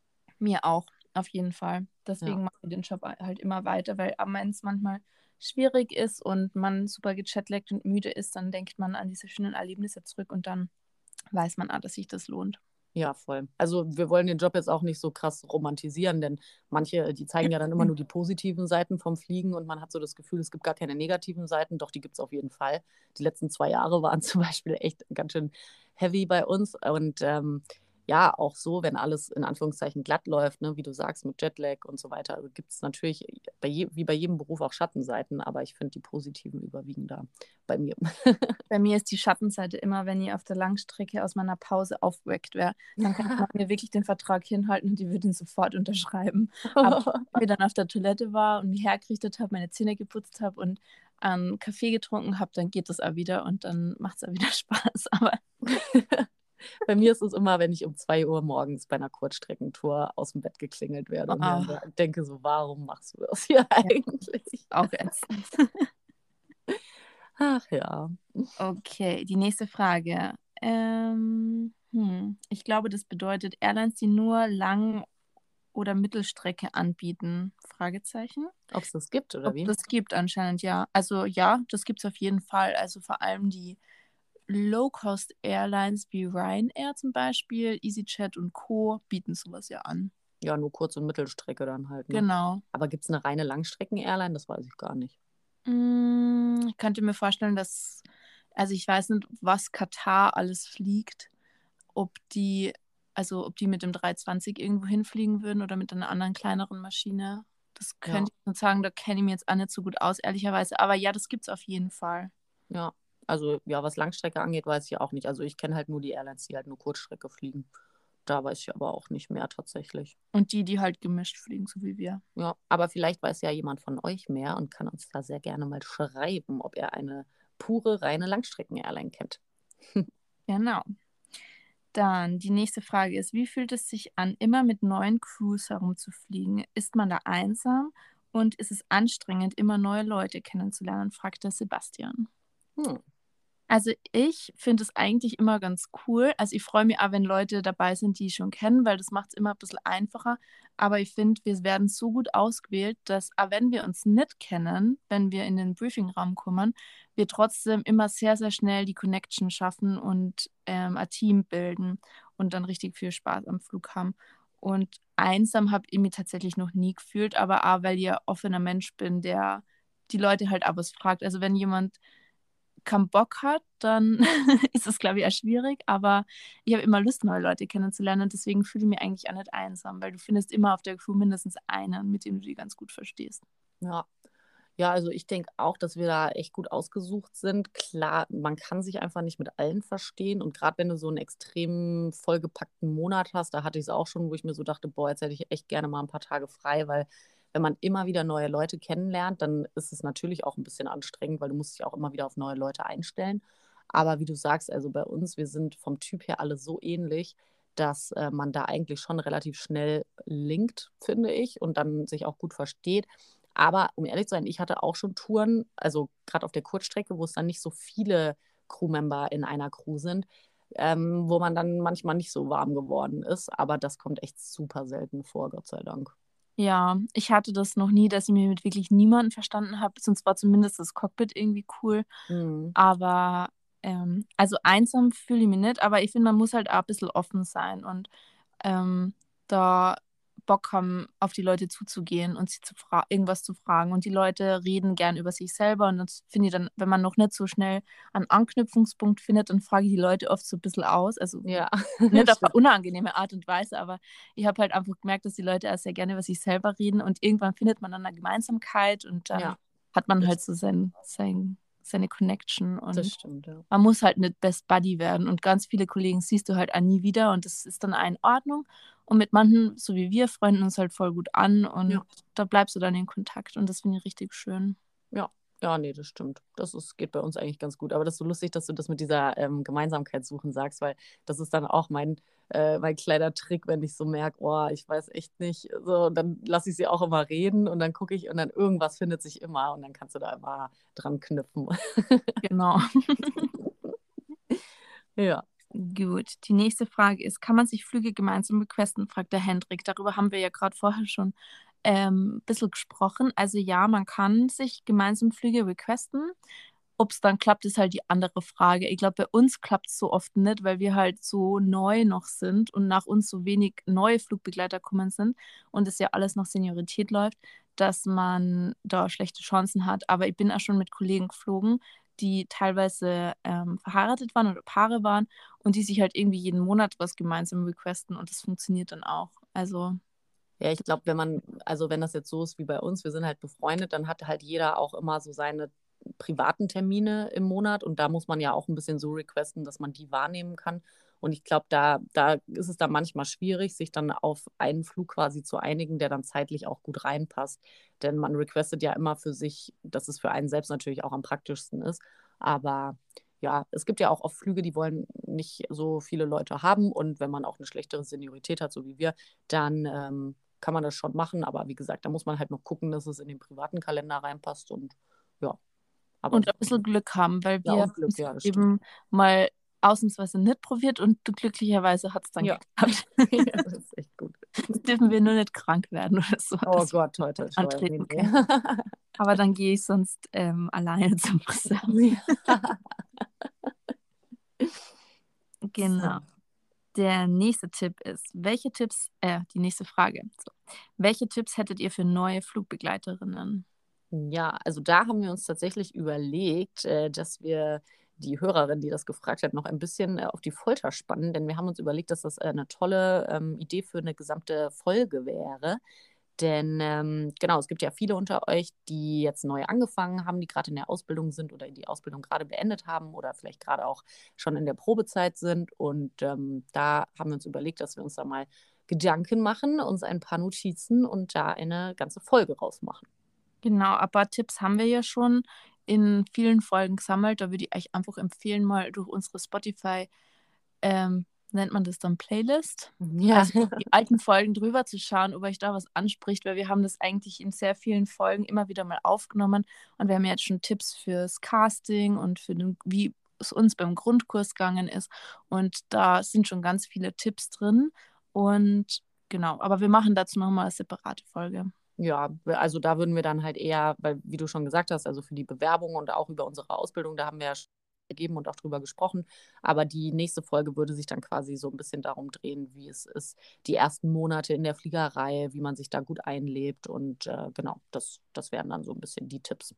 [SPEAKER 3] Mir auch, auf jeden Fall. Deswegen
[SPEAKER 2] Ja.
[SPEAKER 3] mache ich den Job halt immer weiter, weil wenn es manchmal schwierig ist und man super gechatlaggt und müde ist, dann denkt man an diese schönen Erlebnisse zurück und dann weiß man, ah, dass sich das lohnt.
[SPEAKER 2] Ja, voll. Also wir wollen den Job jetzt auch nicht so krass romantisieren, denn manche, die zeigen ja dann immer nur die positiven Seiten vom Fliegen und man hat so das Gefühl, es gibt gar keine negativen Seiten, doch die gibt es auf jeden Fall. Die letzten zwei Jahre waren zum Beispiel echt ganz schön heavy bei uns und ähm, ja, auch so, wenn alles in Anführungszeichen glatt läuft, ne, wie du sagst, mit Jetlag und so weiter, also gibt es natürlich bei je, wie bei jedem Beruf auch Schattenseiten, aber ich finde, die positiven überwiegen da bei mir.
[SPEAKER 3] Bei mir ist die Schattenseite immer, wenn ich auf der Langstrecke aus meiner Pause aufgeweckt wäre. Dann kann man mir wirklich den Vertrag hinhalten und die würde ihn sofort unterschreiben. Aber wenn ich dann auf der Toilette war und mich hergerichtet habe, meine Zähne geputzt habe und einen Kaffee getrunken habe, dann geht das auch wieder und dann macht es auch wieder Spaß. Aber
[SPEAKER 2] Bei mir ist es immer, wenn ich um zwei Uhr morgens bei einer Kurzstreckentour aus dem Bett geklingelt werde und
[SPEAKER 3] oh,
[SPEAKER 2] mir denke so, warum machst du das hier eigentlich?
[SPEAKER 3] auch ätzend.
[SPEAKER 2] Ach ja.
[SPEAKER 3] Okay, die nächste Frage. Ähm, hm, ich glaube, das bedeutet Airlines, die nur Lang- oder Mittelstrecke anbieten? Fragezeichen.
[SPEAKER 2] Ob es das gibt oder
[SPEAKER 3] Ob
[SPEAKER 2] wie?
[SPEAKER 3] das gibt anscheinend, ja. Also ja, das gibt es auf jeden Fall. Also vor allem die Low-Cost-Airlines wie Ryanair zum Beispiel, EasyJet und Co. bieten sowas ja an.
[SPEAKER 2] Ja, nur Kurz- und Mittelstrecke dann halt, ne?
[SPEAKER 3] Genau.
[SPEAKER 2] Aber gibt es eine reine Langstrecken-Airline? Das weiß ich gar nicht.
[SPEAKER 3] Mm, Ich könnte mir vorstellen, dass, also ich weiß nicht, was Katar alles fliegt, ob die, also ob die mit dem dreihundertzwanzig irgendwo hinfliegen würden oder mit einer anderen kleineren Maschine. Das könnte
[SPEAKER 2] Ja,
[SPEAKER 3] ich nicht sagen, da kenne ich mich jetzt auch nicht so gut aus, ehrlicherweise. Aber ja, das gibt es auf jeden Fall.
[SPEAKER 2] ja. Also ja, was Langstrecke angeht, weiß ich auch nicht. Also ich kenne halt nur die Airlines, die halt nur Kurzstrecke fliegen. Da weiß ich aber auch nicht mehr tatsächlich.
[SPEAKER 3] Und die, die halt gemischt fliegen, so wie wir.
[SPEAKER 2] Ja, aber vielleicht weiß ja jemand von euch mehr und kann uns da sehr gerne mal schreiben, ob er eine pure, reine Langstrecken-Airline kennt.
[SPEAKER 3] Genau. Dann die nächste Frage ist, wie fühlt es sich an, immer mit neuen Crews herumzufliegen? Ist man da einsam und ist es anstrengend, immer neue Leute kennenzulernen? Fragt der Sebastian.
[SPEAKER 2] Hm.
[SPEAKER 3] Also ich finde es eigentlich immer ganz cool. Also ich freue mich auch, wenn Leute dabei sind, die ich schon kenne, weil das macht es immer ein bisschen einfacher. Aber ich finde, wir werden so gut ausgewählt, dass auch wenn wir uns nicht kennen, wenn wir in den Briefingraum kommen, wir trotzdem immer sehr, sehr schnell die Connection schaffen und ähm, ein Team bilden und dann richtig viel Spaß am Flug haben. Und einsam habe ich mich tatsächlich noch nie gefühlt, aber auch, weil ich ein offener Mensch bin, der die Leute halt auch was fragt. Also wenn jemand keinen Bock hat, dann ist es, glaube ich, eher schwierig. Aber ich habe immer Lust, neue Leute kennenzulernen. Und deswegen fühle ich mich eigentlich auch nicht einsam, weil du findest immer auf der Crew mindestens einen, mit dem du die ganz gut verstehst.
[SPEAKER 2] Ja. Ja, also ich denke auch, dass wir da echt gut ausgesucht sind. Klar, man kann sich einfach nicht mit allen verstehen. Und gerade wenn du so einen extrem vollgepackten Monat hast, da hatte ich es auch schon, wo ich mir so dachte, boah, jetzt hätte ich echt gerne mal ein paar Tage frei, weil wenn man immer wieder neue Leute kennenlernt, dann ist es natürlich auch ein bisschen anstrengend, weil du musst dich auch immer wieder auf neue Leute einstellen. Aber wie du sagst, also bei uns, wir sind vom Typ her alle so ähnlich, dass äh, man da eigentlich schon relativ schnell linkt, finde ich, und dann sich auch gut versteht. Aber um ehrlich zu sein, ich hatte auch schon Touren, also gerade auf der Kurzstrecke, wo es dann nicht so viele Crewmember in einer Crew sind, ähm, wo man dann manchmal nicht so warm geworden ist. Aber das kommt echt super selten vor, Gott sei Dank.
[SPEAKER 3] Ja, ich hatte das noch nie, dass ich mich mit wirklich niemandem verstanden habe. Sonst war zumindest das Cockpit irgendwie cool.
[SPEAKER 2] Mhm.
[SPEAKER 3] Aber, ähm, also einsam fühle ich mich nicht, aber ich finde, man muss halt auch ein bisschen offen sein und ähm, da Bock haben, auf die Leute zuzugehen und sie zu fra irgendwas zu fragen. Und die Leute reden gern über sich selber. Und das finde ich dann, wenn man noch nicht so schnell einen Anknüpfungspunkt findet, dann frage ich die Leute oft so ein bisschen aus. Also
[SPEAKER 2] Ja,
[SPEAKER 3] nicht auf eine
[SPEAKER 2] stimmt.
[SPEAKER 3] unangenehme Art und Weise, aber ich habe halt einfach gemerkt, dass die Leute auch sehr gerne über sich selber reden und irgendwann findet man dann eine Gemeinsamkeit und dann
[SPEAKER 2] Ja,
[SPEAKER 3] hat man
[SPEAKER 2] das,
[SPEAKER 3] halt so sein, sein, seine Connection
[SPEAKER 2] das
[SPEAKER 3] und
[SPEAKER 2] stimmt, ja.
[SPEAKER 3] man muss halt nicht Best Buddy werden und ganz viele Kollegen siehst du halt auch nie wieder und das ist dann auch in Ordnung und mit manchen, so wie wir, freunden uns halt voll gut an und
[SPEAKER 2] Ja.
[SPEAKER 3] da bleibst du dann in Kontakt und das finde ich richtig schön.
[SPEAKER 2] Ja, ja, nee, das stimmt. Das ist, geht bei uns eigentlich ganz gut. Aber das ist so lustig, dass du das mit dieser ähm, Gemeinsamkeit suchen sagst, weil das ist dann auch mein, äh, mein kleiner Trick, wenn ich so merke, oh, ich weiß echt nicht. So, und dann lasse ich sie auch immer reden und dann gucke ich und dann irgendwas findet sich immer und dann kannst du da immer dran knüpfen.
[SPEAKER 3] Genau.
[SPEAKER 2] Ja.
[SPEAKER 3] Gut, die nächste Frage ist, kann man sich Flüge gemeinsam requesten, fragt der Hendrik. Darüber haben wir ja gerade vorher schon ähm, ein bisschen gesprochen. Also ja, man kann sich gemeinsam Flüge requesten. Ob es dann klappt, ist halt die andere Frage. Ich glaube, bei uns klappt es so oft nicht, weil wir halt so neu noch sind und nach uns so wenig neue Flugbegleiter kommen sind und es ja alles nach Seniorität läuft, dass man da schlechte Chancen hat. Aber ich bin auch schon mit Kollegen geflogen, die teilweise ähm, verheiratet waren oder Paare waren und die sich halt irgendwie jeden Monat was gemeinsam requesten und das funktioniert dann auch. Also,
[SPEAKER 2] Ja, ich glaube, wenn man, also wenn das jetzt so ist wie bei uns, wir sind halt befreundet, dann hat halt jeder auch immer so seine privaten Termine im Monat und da muss man ja auch ein bisschen so requesten, dass man die wahrnehmen kann. Und ich glaube, da, da ist es dann manchmal schwierig, sich dann auf einen Flug quasi zu einigen, der dann zeitlich auch gut reinpasst. Denn man requestet ja immer für sich, dass es für einen selbst natürlich auch am praktischsten ist. Aber ja, es gibt ja auch oft Flüge, die wollen nicht so viele Leute haben. Und wenn man auch eine schlechtere Seniorität hat, so wie wir, dann ähm, kann man das schon machen. Aber wie gesagt, da muss man halt noch gucken, dass es in den privaten Kalender reinpasst. Und ja, aber
[SPEAKER 3] und ein bisschen Glück haben, weil
[SPEAKER 2] ja,
[SPEAKER 3] wir
[SPEAKER 2] und Glück, ja, das stimmt.
[SPEAKER 3] eben mal ausnahmsweise nicht probiert und glücklicherweise hat es dann
[SPEAKER 2] Ja.
[SPEAKER 3] geklappt.
[SPEAKER 2] Ja, das ist echt gut.
[SPEAKER 3] Jetzt dürfen wir nur nicht krank werden oder so,
[SPEAKER 2] Oh
[SPEAKER 3] dass
[SPEAKER 2] Gott, toi, toi,
[SPEAKER 3] wir
[SPEAKER 2] toi.
[SPEAKER 3] antreten
[SPEAKER 2] Nee, nee.
[SPEAKER 3] können. Aber dann gehe ich sonst ähm, alleine zum Friseur. Genau. Der nächste Tipp ist, welche Tipps, äh, die nächste Frage. So. Welche Tipps hättet ihr für neue Flugbegleiterinnen?
[SPEAKER 2] Ja, also da haben wir uns tatsächlich überlegt, äh, dass wir die Hörerin, die das gefragt hat, noch ein bisschen äh, auf die Folter spannen, denn wir haben uns überlegt, dass das äh, eine tolle ähm, Idee für eine gesamte Folge wäre. Denn ähm, genau, es gibt ja viele unter euch, die jetzt neu angefangen haben, die gerade in der Ausbildung sind oder die Ausbildung gerade beendet haben oder vielleicht gerade auch schon in der Probezeit sind. Und ähm, da haben wir uns überlegt, dass wir uns da mal Gedanken machen, uns ein paar Notizen und da eine ganze Folge rausmachen.
[SPEAKER 3] Genau, ein paar Tipps haben wir ja schon in vielen Folgen gesammelt. Da würde ich euch einfach empfehlen, mal durch unsere Spotify, ähm, nennt man das dann Playlist?
[SPEAKER 2] Ja,
[SPEAKER 3] Also durch die alten Folgen drüber zu schauen, ob euch da was anspricht, weil wir haben das eigentlich in sehr vielen Folgen immer wieder mal aufgenommen und wir haben jetzt schon Tipps fürs Casting und für den, wie es uns beim Grundkurs gegangen ist und da sind schon ganz viele Tipps drin und genau, aber wir machen dazu nochmal eine separate Folge.
[SPEAKER 2] ja, also da würden wir dann halt eher, weil wie du schon gesagt hast, also für die Bewerbung und auch über unsere Ausbildung, da haben wir ja schon gegeben und auch drüber gesprochen. Aber die nächste Folge würde sich dann quasi so ein bisschen darum drehen, wie es ist, die ersten Monate in der Fliegerei, wie man sich da gut einlebt. Und äh, genau, das, das wären dann so ein bisschen die Tipps.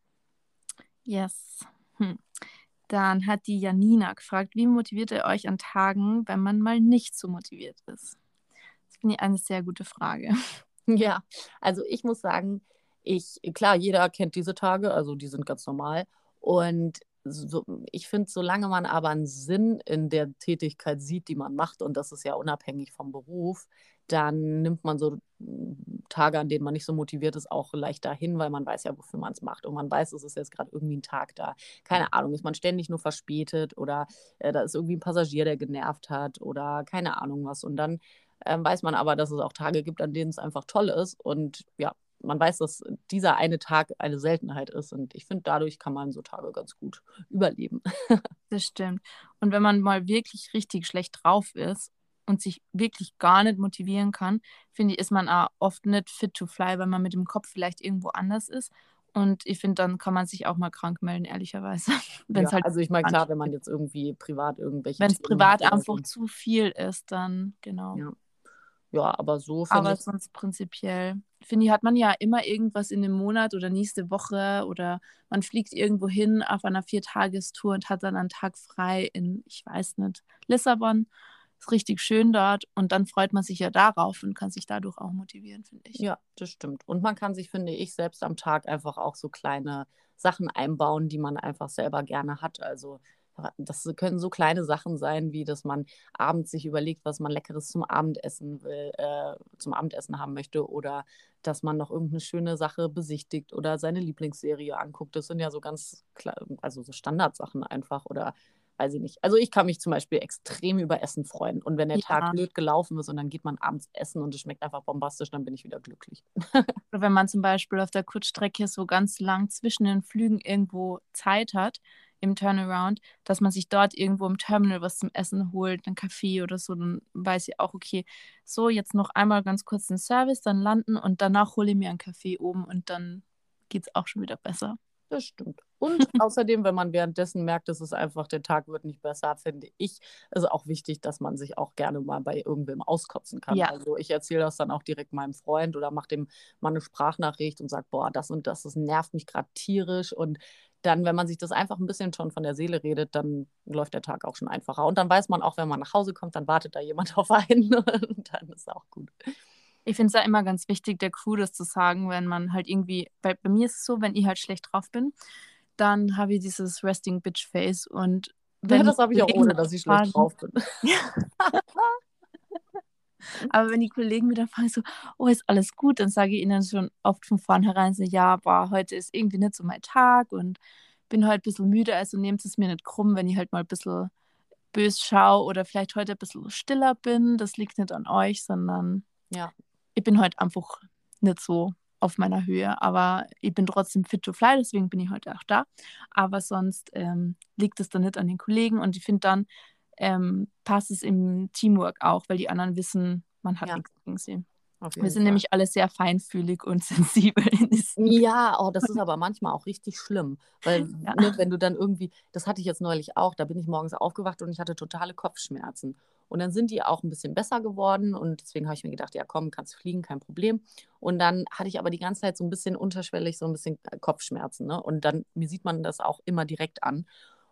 [SPEAKER 3] Yes. Hm. Dann hat die Janina gefragt, wie motiviert ihr euch an Tagen, wenn man mal nicht so motiviert ist? Das finde ich eine sehr gute Frage.
[SPEAKER 2] Ja, also ich muss sagen, ich, klar, jeder kennt diese Tage, also die sind ganz normal. Und so, ich finde, solange man aber einen Sinn in der Tätigkeit sieht, die man macht, und das ist ja unabhängig vom Beruf, dann nimmt man so mm, Tage, an denen man nicht so motiviert ist, auch leichter hin, weil man weiß ja, wofür man es macht. Und man weiß, es ist jetzt gerade irgendwie ein Tag da. Keine Ahnung, ist man ständig nur verspätet oder äh, da ist irgendwie ein Passagier, der genervt hat oder keine Ahnung was. Und dann ähm, weiß man aber, dass es auch Tage gibt, an denen es einfach toll ist. Und ja, man weiß, dass dieser eine Tag eine Seltenheit ist. Und ich finde, dadurch kann man so Tage ganz gut überleben.
[SPEAKER 3] Das stimmt. Und wenn man mal wirklich richtig schlecht drauf ist und sich wirklich gar nicht motivieren kann, finde ich, ist man auch oft nicht fit to fly, weil man mit dem Kopf vielleicht irgendwo anders ist. Und ich finde, dann kann man sich auch mal krank melden, ehrlicherweise. Wenn
[SPEAKER 2] Ja,
[SPEAKER 3] es halt,
[SPEAKER 2] also ich meine, klar, wenn man jetzt irgendwie privat irgendwelche
[SPEAKER 3] wenn es
[SPEAKER 2] Themen hat
[SPEAKER 3] privat
[SPEAKER 2] oder
[SPEAKER 3] einfach
[SPEAKER 2] so.
[SPEAKER 3] zu viel ist, dann genau.
[SPEAKER 2] Ja, ja, aber so finde
[SPEAKER 3] Aber
[SPEAKER 2] ich,
[SPEAKER 3] sonst prinzipiell, finde ich, hat man ja immer irgendwas in dem Monat oder nächste Woche oder man fliegt irgendwo hin auf einer Viertagestour und hat dann einen Tag frei in, ich weiß nicht, Lissabon. Ist richtig schön dort und dann freut man sich ja darauf und kann sich dadurch auch motivieren, finde ich.
[SPEAKER 2] ja, das stimmt. Und man kann sich, finde ich, selbst am Tag einfach auch so kleine Sachen einbauen, die man einfach selber gerne hat. Also ja, das können so kleine Sachen sein, wie dass man abends sich überlegt, was man Leckeres zum Abendessen will, äh, zum Abendessen haben möchte oder dass man noch irgendeine schöne Sache besichtigt oder seine Lieblingsserie anguckt. Das sind ja so ganz, klar, also so Standardsachen einfach oder weiß ich nicht. Also ich kann mich zum Beispiel extrem über Essen freuen. Und wenn der Tag
[SPEAKER 3] Ja,
[SPEAKER 2] blöd gelaufen ist und dann geht man abends essen und es schmeckt einfach bombastisch, dann bin ich wieder glücklich.
[SPEAKER 3] oder wenn man zum Beispiel auf der Kurzstrecke so ganz lang zwischen den Flügen irgendwo Zeit hat, im Turnaround, dass man sich dort irgendwo im Terminal was zum Essen holt, einen Kaffee oder so, dann weiß ich auch, okay, so jetzt noch einmal ganz kurz den Service, dann landen und danach hole ich mir einen Kaffee oben und dann geht es auch schon wieder besser.
[SPEAKER 2] Das stimmt. Und außerdem, wenn man währenddessen merkt, dass es einfach, der Tag wird nicht besser, finde ich, ist auch wichtig, dass man sich auch gerne mal bei irgendwem auskotzen kann.
[SPEAKER 3] Ja,
[SPEAKER 2] Also ich erzähle das dann auch direkt meinem Freund oder mache dem mal eine Sprachnachricht und sage, boah, das und das, das nervt mich gerade tierisch. Und dann, wenn man sich das einfach ein bisschen schon von der Seele redet, dann läuft der Tag auch schon einfacher. Und dann weiß man auch, wenn man nach Hause kommt, dann wartet da jemand auf einen und dann ist auch gut.
[SPEAKER 3] ich finde es ja immer ganz wichtig, der Crew das zu sagen, wenn man halt irgendwie, weil bei mir ist es so, wenn ich halt schlecht drauf bin, dann habe ich dieses Resting Bitch Face und
[SPEAKER 2] Ja,
[SPEAKER 3] wenn die
[SPEAKER 2] das habe ich auch
[SPEAKER 3] Kollegen
[SPEAKER 2] ohne,
[SPEAKER 3] dann
[SPEAKER 2] dass ich schlecht
[SPEAKER 3] fragen,
[SPEAKER 2] drauf bin.
[SPEAKER 3] aber wenn die Kollegen mir dann fragen so, oh, ist alles gut, dann sage ich ihnen schon oft von vornherein so, ja, boah, heute ist irgendwie nicht so mein Tag und bin heute ein bisschen müde, also nehmt es mir nicht krumm, wenn ich halt mal ein bisschen bös schaue oder vielleicht heute ein bisschen stiller bin. Das liegt nicht an euch, sondern
[SPEAKER 2] Ja.
[SPEAKER 3] ich bin heute einfach nicht so auf meiner Höhe, aber ich bin trotzdem fit to fly, deswegen bin ich heute auch da. Aber sonst ähm, liegt es dann nicht an den Kollegen und ich finde dann ähm, passt es im Teamwork auch, weil die anderen wissen, man hat
[SPEAKER 2] Ja,
[SPEAKER 3] nichts gegen sie.
[SPEAKER 2] auf
[SPEAKER 3] Wir
[SPEAKER 2] jeden
[SPEAKER 3] sind
[SPEAKER 2] Fall.
[SPEAKER 3] nämlich alle sehr feinfühlig und sensibel in diesem.
[SPEAKER 2] Ja, oh, das ist aber manchmal auch richtig schlimm, weil
[SPEAKER 3] Ja.
[SPEAKER 2] ne, wenn du dann irgendwie, das hatte ich jetzt neulich auch, da bin ich morgens aufgewacht und ich hatte totale Kopfschmerzen. Und dann sind die auch ein bisschen besser geworden und deswegen habe ich mir gedacht, ja komm, kannst fliegen, kein Problem. Und dann hatte ich aber die ganze Zeit so ein bisschen unterschwellig so ein bisschen Kopfschmerzen, ne? Und dann, mir sieht man das auch immer direkt an.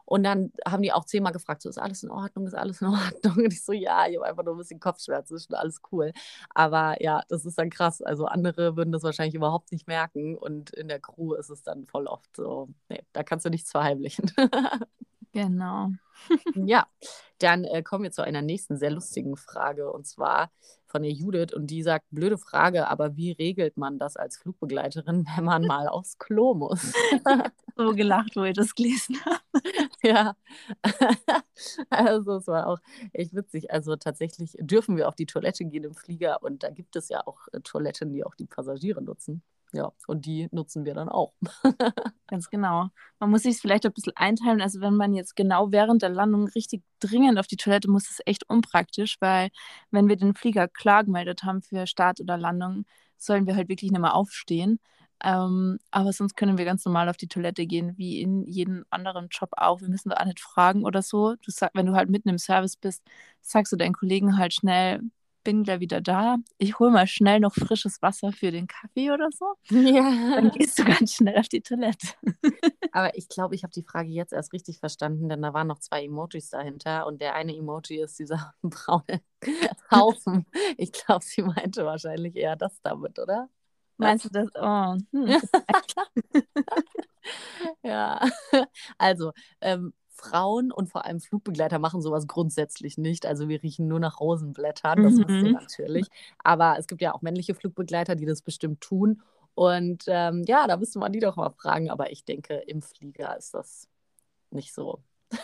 [SPEAKER 2] Und dann haben die auch zehnmal gefragt, so, ist alles in Ordnung, ist alles in Ordnung? Und ich so, ja, ich habe einfach nur ein bisschen Kopfschmerzen, ist schon alles cool. Aber ja, das ist dann krass. Also andere würden das wahrscheinlich überhaupt nicht merken und in der Crew ist es dann voll oft so, nee, da kannst du nichts verheimlichen.
[SPEAKER 3] Genau.
[SPEAKER 2] Ja, dann äh, kommen wir zu einer nächsten sehr lustigen Frage und zwar von der Judith und die sagt, blöde Frage, aber wie regelt man das als Flugbegleiterin, wenn man mal aufs Klo muss?
[SPEAKER 3] So gelacht, wo ihr das gelesen habt.
[SPEAKER 2] Ja, also es war auch echt witzig. Also tatsächlich dürfen wir auf die Toilette gehen im Flieger und da gibt es ja auch äh, Toiletten, die auch die Passagiere nutzen. Ja, und die nutzen wir dann auch.
[SPEAKER 3] Ganz genau. Man muss sich es vielleicht ein bisschen einteilen. Also wenn man jetzt genau während der Landung richtig dringend auf die Toilette muss, ist es echt unpraktisch, weil wenn wir den Flieger klar gemeldet haben für Start oder Landung, sollen wir halt wirklich nicht mehr aufstehen. Ähm, aber sonst können wir ganz normal auf die Toilette gehen, wie in jedem anderen Job auch. Wir müssen da auch nicht fragen oder so. Du sag, wenn du halt mitten im Service bist, sagst du deinen Kollegen halt schnell, bin gleich wieder da. Ich hole mal schnell noch frisches Wasser für den Kaffee oder so.
[SPEAKER 2] Ja.
[SPEAKER 3] Dann gehst du ganz schnell auf die Toilette.
[SPEAKER 2] Aber ich glaube, ich habe die Frage jetzt erst richtig verstanden, denn da waren noch zwei Emojis dahinter und der eine Emoji ist dieser braune Haufen. Ich glaube, sie meinte wahrscheinlich eher das damit, oder?
[SPEAKER 3] Meinst du das? Oh, hm.
[SPEAKER 2] Ja, also ähm, Frauen und vor allem Flugbegleiter machen sowas grundsätzlich nicht. Also wir riechen nur nach Rosenblättern, das wisst ihr
[SPEAKER 3] Mhm.
[SPEAKER 2] natürlich. Aber es gibt ja auch männliche Flugbegleiter, die das bestimmt tun. Und ähm, ja, da müsste man die doch mal fragen. Aber ich denke, im Flieger ist das nicht so.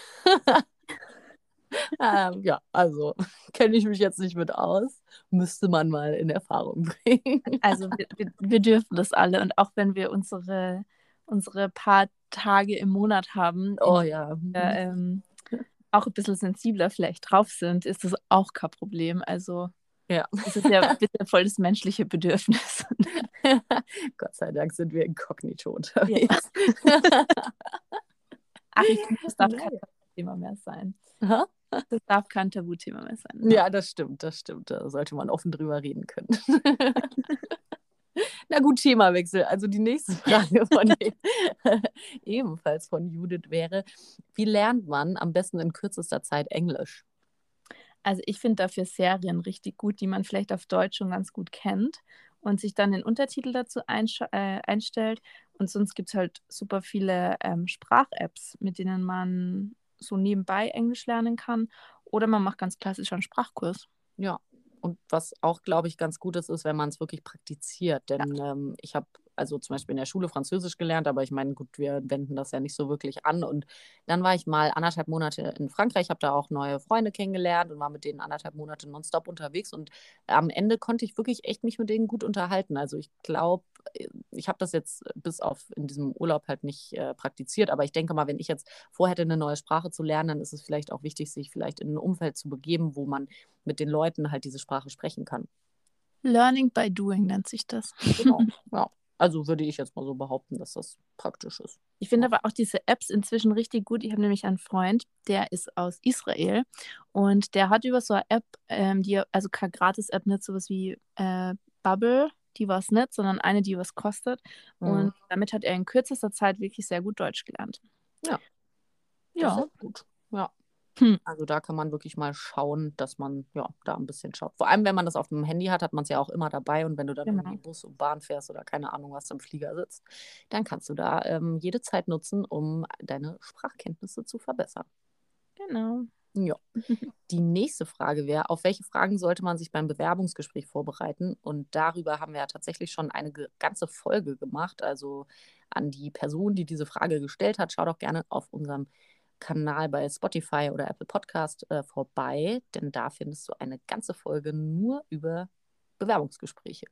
[SPEAKER 2] ähm, ja, also kenne ich mich jetzt nicht mit aus. Müsste man mal in Erfahrung bringen.
[SPEAKER 3] Also wir, wir, wir dürfen das alle. Und auch wenn wir unsere, unsere paar Tage im Monat haben,
[SPEAKER 2] Oh
[SPEAKER 3] in
[SPEAKER 2] ja.
[SPEAKER 3] denen wir ähm, auch ein bisschen sensibler vielleicht drauf sind, ist das auch kein Problem. Also
[SPEAKER 2] Ja.
[SPEAKER 3] das ist ja bitte voll das menschliche Bedürfnis.
[SPEAKER 2] Gott sei Dank sind wir inkognito unterwegs.
[SPEAKER 3] Ja. Ach, ich finde, das darf
[SPEAKER 2] Ja,
[SPEAKER 3] kein
[SPEAKER 2] ja.
[SPEAKER 3] Tabuthema mehr sein.
[SPEAKER 2] Aha.
[SPEAKER 3] Das darf kein Tabuthema mehr sein.
[SPEAKER 2] Ja, das stimmt, das stimmt. Da sollte man offen drüber reden können. Na gut, Themawechsel. Also die nächste Frage von dem, ebenfalls von Judith wäre, wie lernt man am besten in kürzester Zeit Englisch?
[SPEAKER 3] Also ich finde dafür Serien richtig gut, die man vielleicht auf Deutsch schon ganz gut kennt und sich dann den Untertitel dazu einsch- äh, einstellt. Und sonst gibt es halt super viele ähm, Sprach-Apps, mit denen man so nebenbei Englisch lernen kann. Oder man macht ganz klassisch einen Sprachkurs.
[SPEAKER 2] Ja, und was auch, glaube ich, ganz gut ist, ist, wenn man es wirklich praktiziert. Denn ähm, ich habe also zum Beispiel in der Schule Französisch gelernt, aber ich meine, gut, wir wenden das ja nicht so wirklich an. Und dann war ich mal anderthalb Monate in Frankreich, habe da auch neue Freunde kennengelernt und war mit denen anderthalb Monate nonstop unterwegs. Und am Ende konnte ich wirklich echt mich mit denen gut unterhalten. Also ich glaube, ich habe das jetzt bis auf in diesem Urlaub halt nicht äh, praktiziert, aber ich denke mal, wenn ich jetzt vorhätte, eine neue Sprache zu lernen, dann ist es vielleicht auch wichtig, sich vielleicht in ein Umfeld zu begeben, wo man mit den Leuten halt diese Sprache sprechen kann.
[SPEAKER 3] Learning by doing nennt sich das.
[SPEAKER 2] Genau, ja. Also würde ich jetzt mal so behaupten, dass das praktisch ist.
[SPEAKER 3] Ich finde aber auch diese Apps inzwischen richtig gut. Ich habe nämlich einen Freund, der ist aus Israel und der hat über so eine App, ähm, die, also keine Gratis-App, nicht sowas wie äh, Bubble, die was nicht, sondern eine, die was kostet.
[SPEAKER 2] Mhm.
[SPEAKER 3] Und damit hat er in kürzester Zeit wirklich sehr gut Deutsch gelernt.
[SPEAKER 2] Ja. Das
[SPEAKER 3] Ja.
[SPEAKER 2] ist echt gut. Ja.
[SPEAKER 3] Hm.
[SPEAKER 2] Also da kann man wirklich mal schauen, dass man ja da ein bisschen schaut. Vor allem, wenn man das auf dem Handy hat, hat man es ja auch immer dabei. Und wenn du dann
[SPEAKER 3] Genau.
[SPEAKER 2] irgendwie Bus und Bahn fährst oder keine Ahnung, was im Flieger sitzt, dann kannst du da ähm, jede Zeit nutzen, um deine Sprachkenntnisse zu verbessern.
[SPEAKER 3] Genau.
[SPEAKER 2] Ja. Die nächste Frage wäre, auf welche Fragen sollte man sich beim Bewerbungsgespräch vorbereiten? Und darüber haben wir ja tatsächlich schon eine ge- ganze Folge gemacht. Also an die Person, die diese Frage gestellt hat, schau doch gerne auf unserem Kanal bei Spotify oder Apple Podcast äh, vorbei, denn da findest du eine ganze Folge nur über Bewerbungsgespräche.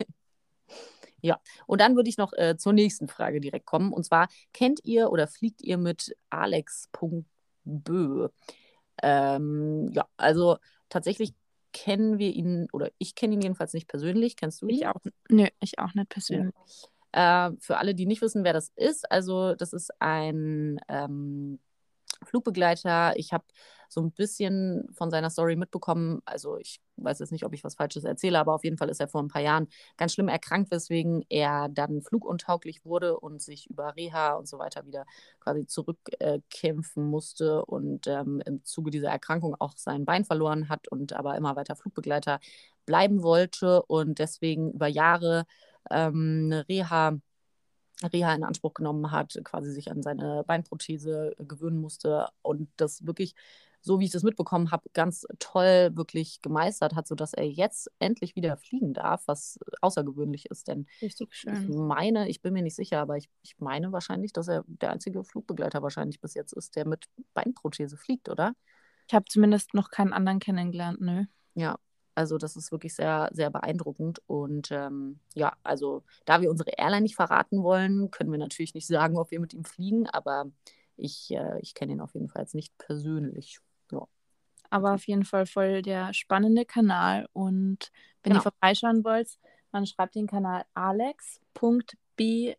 [SPEAKER 2] Ja, und dann würde ich noch äh, zur nächsten Frage direkt kommen. Und zwar, kennt ihr oder fliegt ihr mit alex Punkt bö? Ähm, ja, also tatsächlich kennen wir ihn, oder ich kenne ihn jedenfalls nicht persönlich. Kennst du ihn?
[SPEAKER 3] Ich auch. Nö, ich auch nicht persönlich.
[SPEAKER 2] Ja. Äh, für alle, die nicht wissen, wer das ist, also das ist ein ähm, Flugbegleiter. Ich habe so ein bisschen von seiner Story mitbekommen, also ich weiß jetzt nicht, ob ich was Falsches erzähle, aber auf jeden Fall ist er vor ein paar Jahren ganz schlimm erkrankt, weswegen er dann fluguntauglich wurde und sich über Reha und so weiter wieder quasi zurückkämpfen musste und ähm, im Zuge dieser Erkrankung auch sein Bein verloren hat und aber immer weiter Flugbegleiter bleiben wollte und deswegen über Jahre ähm, eine Reha Reha in Anspruch genommen hat, quasi sich an seine Beinprothese gewöhnen musste und das wirklich, so wie ich das mitbekommen habe, ganz toll wirklich gemeistert hat, sodass er jetzt endlich wieder fliegen darf, was außergewöhnlich ist. Denn
[SPEAKER 3] Richtig
[SPEAKER 2] ich
[SPEAKER 3] schön.
[SPEAKER 2] meine, ich bin mir nicht sicher, aber ich, ich meine wahrscheinlich, dass er der einzige Flugbegleiter wahrscheinlich bis jetzt ist, der mit Beinprothese fliegt, oder?
[SPEAKER 3] Ich habe zumindest noch keinen anderen kennengelernt, nö.
[SPEAKER 2] Ja, also das ist wirklich sehr, sehr beeindruckend. Und ähm, ja, also da wir unsere Airline nicht verraten wollen, können wir natürlich nicht sagen, ob wir mit ihm fliegen, aber ich, äh, ich kenne ihn auf jeden Fall jetzt nicht persönlich. Ja,
[SPEAKER 3] Aber auf jeden Fall voll der spannende Kanal. Und wenn ihr
[SPEAKER 2] genau,
[SPEAKER 3] vorbeischauen wollt, man schreibt den Kanal alex Punkt boeh.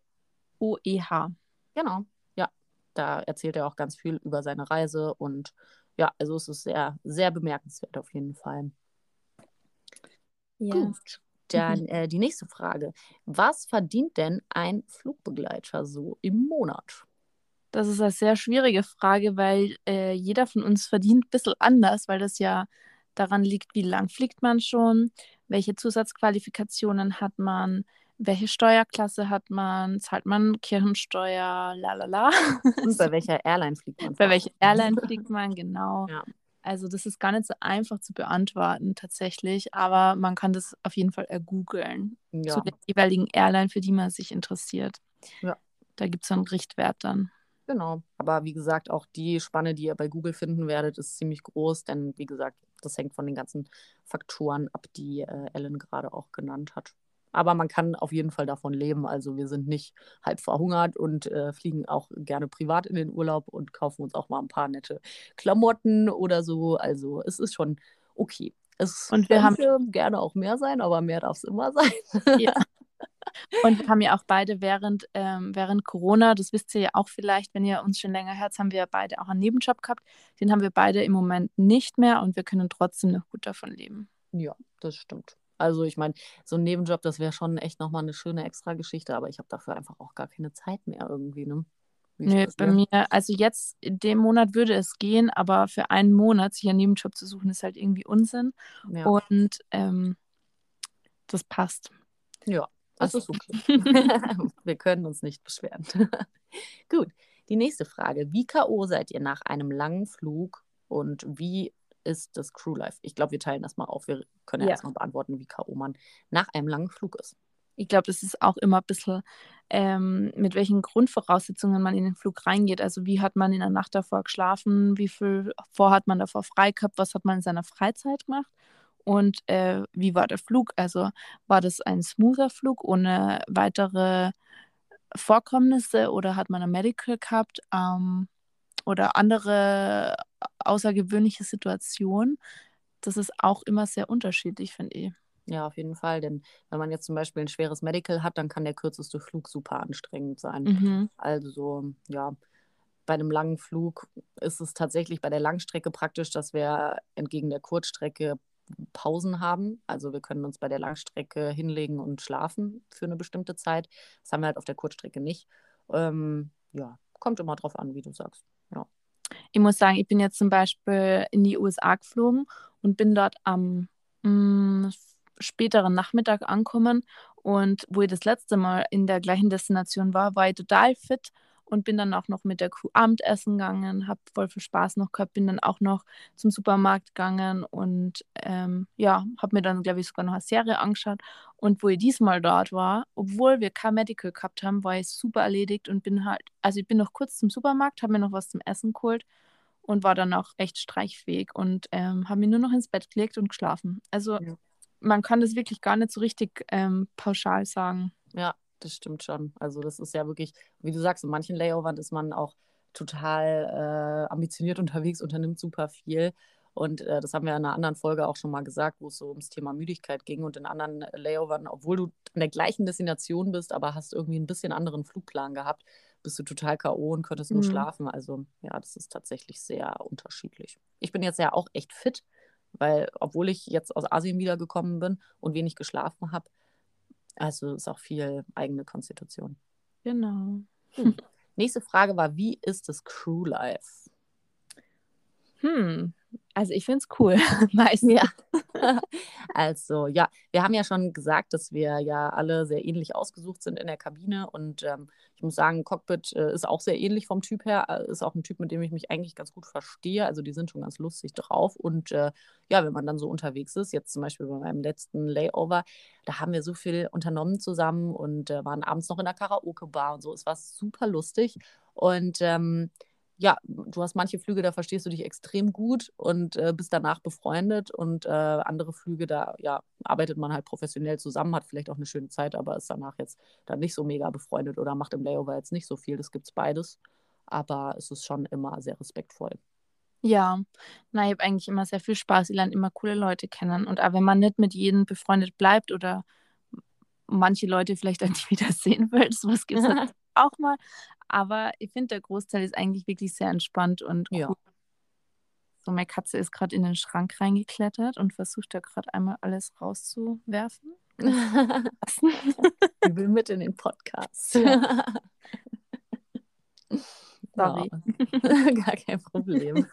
[SPEAKER 2] genau. Ja, da erzählt er auch ganz viel über seine Reise und ja, also es ist sehr, sehr bemerkenswert auf jeden Fall.
[SPEAKER 3] Ja.
[SPEAKER 2] Gut, dann äh, die nächste Frage. Was verdient denn ein Flugbegleiter so im Monat?
[SPEAKER 3] Das ist eine sehr schwierige Frage, weil äh, jeder von uns verdient ein bisschen anders, weil das ja daran liegt, wie lang fliegt man schon, welche Zusatzqualifikationen hat man, welche Steuerklasse hat man, zahlt man Kirchensteuer, lalala.
[SPEAKER 2] Und bei welcher Airline fliegt man
[SPEAKER 3] Bei
[SPEAKER 2] vor
[SPEAKER 3] welcher
[SPEAKER 2] allem?
[SPEAKER 3] Airline fliegt man, genau.
[SPEAKER 2] Ja,
[SPEAKER 3] Also das ist gar nicht so einfach zu beantworten tatsächlich, aber man kann das auf jeden Fall ergoogeln zu
[SPEAKER 2] ja,
[SPEAKER 3] der jeweiligen Airline, für die man sich interessiert.
[SPEAKER 2] ja,
[SPEAKER 3] Da gibt es so einen Richtwert dann.
[SPEAKER 2] genau. Aber wie gesagt, auch die Spanne, die ihr bei Google finden werdet, ist ziemlich groß, denn wie gesagt, das hängt von den ganzen Faktoren ab, die äh, Ellen gerade auch genannt hat. Aber man kann auf jeden Fall davon leben. Also wir sind nicht halb verhungert und äh, fliegen auch gerne privat in den Urlaub und kaufen uns auch mal ein paar nette Klamotten oder so. Also es ist schon okay. Es
[SPEAKER 3] Und wir haben,
[SPEAKER 2] könnte gerne auch mehr sein, aber mehr darf es immer sein.
[SPEAKER 3] ja, und wir haben ja auch beide während, ähm, während Corona, das wisst ihr ja auch vielleicht, wenn ihr uns schon länger hört, haben wir ja beide auch einen Nebenjob gehabt. Den haben wir beide im Moment nicht mehr und wir können trotzdem noch gut davon leben.
[SPEAKER 2] Ja, das stimmt. Also ich meine, so ein Nebenjob, das wäre schon echt nochmal eine schöne Extrageschichte, aber ich habe dafür einfach auch gar keine Zeit mehr irgendwie, ne? Wie ist
[SPEAKER 3] Nö,
[SPEAKER 2] das
[SPEAKER 3] bei
[SPEAKER 2] dir?
[SPEAKER 3] mir, also jetzt in dem Monat würde es gehen, aber für einen Monat sich einen Nebenjob zu suchen, ist halt irgendwie Unsinn.
[SPEAKER 2] Ja,
[SPEAKER 3] Und ähm, das passt.
[SPEAKER 2] ja, das
[SPEAKER 3] Also,
[SPEAKER 2] ist okay. Wir können uns nicht beschweren. Gut, die nächste Frage. Wie K O seid ihr nach einem langen Flug und wie ist das Crewlife? Ich glaube, wir teilen das mal auf. Wir können ja
[SPEAKER 3] ja,
[SPEAKER 2] erstmal beantworten, wie K O man nach einem langen Flug ist.
[SPEAKER 3] ich glaube, das ist auch immer ein bisschen, ähm, mit welchen Grundvoraussetzungen man in den Flug reingeht. Also wie hat man in der Nacht davor geschlafen, wie viel vor hat man davor frei gehabt, was hat man in seiner Freizeit gemacht und äh, wie war der Flug? Also war das ein smoother Flug ohne weitere Vorkommnisse oder hat man ein Medical gehabt ähm, oder andere außergewöhnliche Situationen? Das ist auch immer sehr unterschiedlich, finde ich.
[SPEAKER 2] Ja, auf jeden Fall, denn wenn man jetzt zum Beispiel ein schweres Medical hat, dann kann der kürzeste Flug super anstrengend sein.
[SPEAKER 3] Mhm.
[SPEAKER 2] Also, ja, bei einem langen Flug ist es tatsächlich bei der Langstrecke praktisch, dass wir entgegen der Kurzstrecke Pausen haben. Also wir können uns bei der Langstrecke hinlegen und schlafen für eine bestimmte Zeit. Das haben wir halt auf der Kurzstrecke nicht. Ähm, ja, kommt immer drauf an, wie du sagst. Ja.
[SPEAKER 3] Ich muss sagen, ich bin jetzt zum Beispiel in die U S A geflogen und bin dort am mh, späteren Nachmittag angekommen. Und wo ich das letzte Mal in der gleichen Destination war, war ich total fit und bin dann auch noch mit der Crew Abendessen gegangen, habe voll viel Spaß noch gehabt, bin dann auch noch zum Supermarkt gegangen und ähm, ja, habe mir dann, glaube ich, sogar noch eine Serie angeschaut. Und wo ich diesmal dort war, obwohl wir kein Medical gehabt haben, war ich super erledigt und bin halt, also ich bin noch kurz zum Supermarkt, habe mir noch was zum Essen geholt und war dann auch echt streichfähig und ähm, habe mich nur noch ins Bett gelegt und geschlafen. Also
[SPEAKER 2] Ja.
[SPEAKER 3] man kann das wirklich gar nicht so richtig ähm, pauschal sagen.
[SPEAKER 2] Ja, das stimmt schon. Also das ist ja wirklich, wie du sagst, in manchen Layovern ist man auch total äh, ambitioniert unterwegs, unternimmt super viel. Und äh, das haben wir in einer anderen Folge auch schon mal gesagt, wo es so ums Thema Müdigkeit ging. Und in anderen Layovern, obwohl du an der gleichen Destination bist, aber hast irgendwie ein bisschen anderen Flugplan gehabt, bist du total K O und könntest nur
[SPEAKER 3] Mhm.
[SPEAKER 2] schlafen. Also ja, das ist tatsächlich sehr unterschiedlich. Ich bin jetzt ja auch echt fit, weil obwohl ich jetzt aus Asien wiedergekommen bin und wenig geschlafen habe, also ist auch viel eigene Konstitution.
[SPEAKER 3] Genau.
[SPEAKER 2] Hm. Nächste Frage war, wie ist das Crew-Life?
[SPEAKER 3] Hm, also ich finde es cool, meistens.
[SPEAKER 2] Ja, also ja, wir haben ja schon gesagt, dass wir ja alle sehr ähnlich ausgesucht sind in der Kabine und ähm, ich muss sagen, Cockpit äh, ist auch sehr ähnlich vom Typ her, äh, ist auch ein Typ, mit dem ich mich eigentlich ganz gut verstehe, also die sind schon ganz lustig drauf und äh, ja, wenn man dann so unterwegs ist, jetzt zum Beispiel bei meinem letzten Layover, da haben wir so viel unternommen zusammen und äh, waren abends noch in der Karaoke-Bar und so, es war super lustig und ähm, ja, du hast manche Flüge, da verstehst du dich extrem gut und äh, bist danach befreundet und äh, andere Flüge, da ja, arbeitet man halt professionell zusammen, hat vielleicht auch eine schöne Zeit, aber ist danach jetzt dann nicht so mega befreundet oder macht im Layover jetzt nicht so viel. Das gibt's beides, aber es ist schon immer sehr respektvoll.
[SPEAKER 3] Ja, na, ich habe eigentlich immer sehr viel Spaß. Ich lerne immer coole Leute kennen. Und auch wenn man nicht mit jedem befreundet bleibt oder manche Leute vielleicht dann nicht wieder sehen will, sowas gibt es auch mal. Aber ich finde, der Großteil ist eigentlich wirklich sehr entspannt und cool.
[SPEAKER 2] Ja.
[SPEAKER 3] So, meine Katze ist gerade in den Schrank reingeklettert und versucht da gerade einmal alles rauszuwerfen.
[SPEAKER 2] Die will mit in den Podcast.
[SPEAKER 3] Ja. Sorry.
[SPEAKER 2] Ja, gar kein Problem.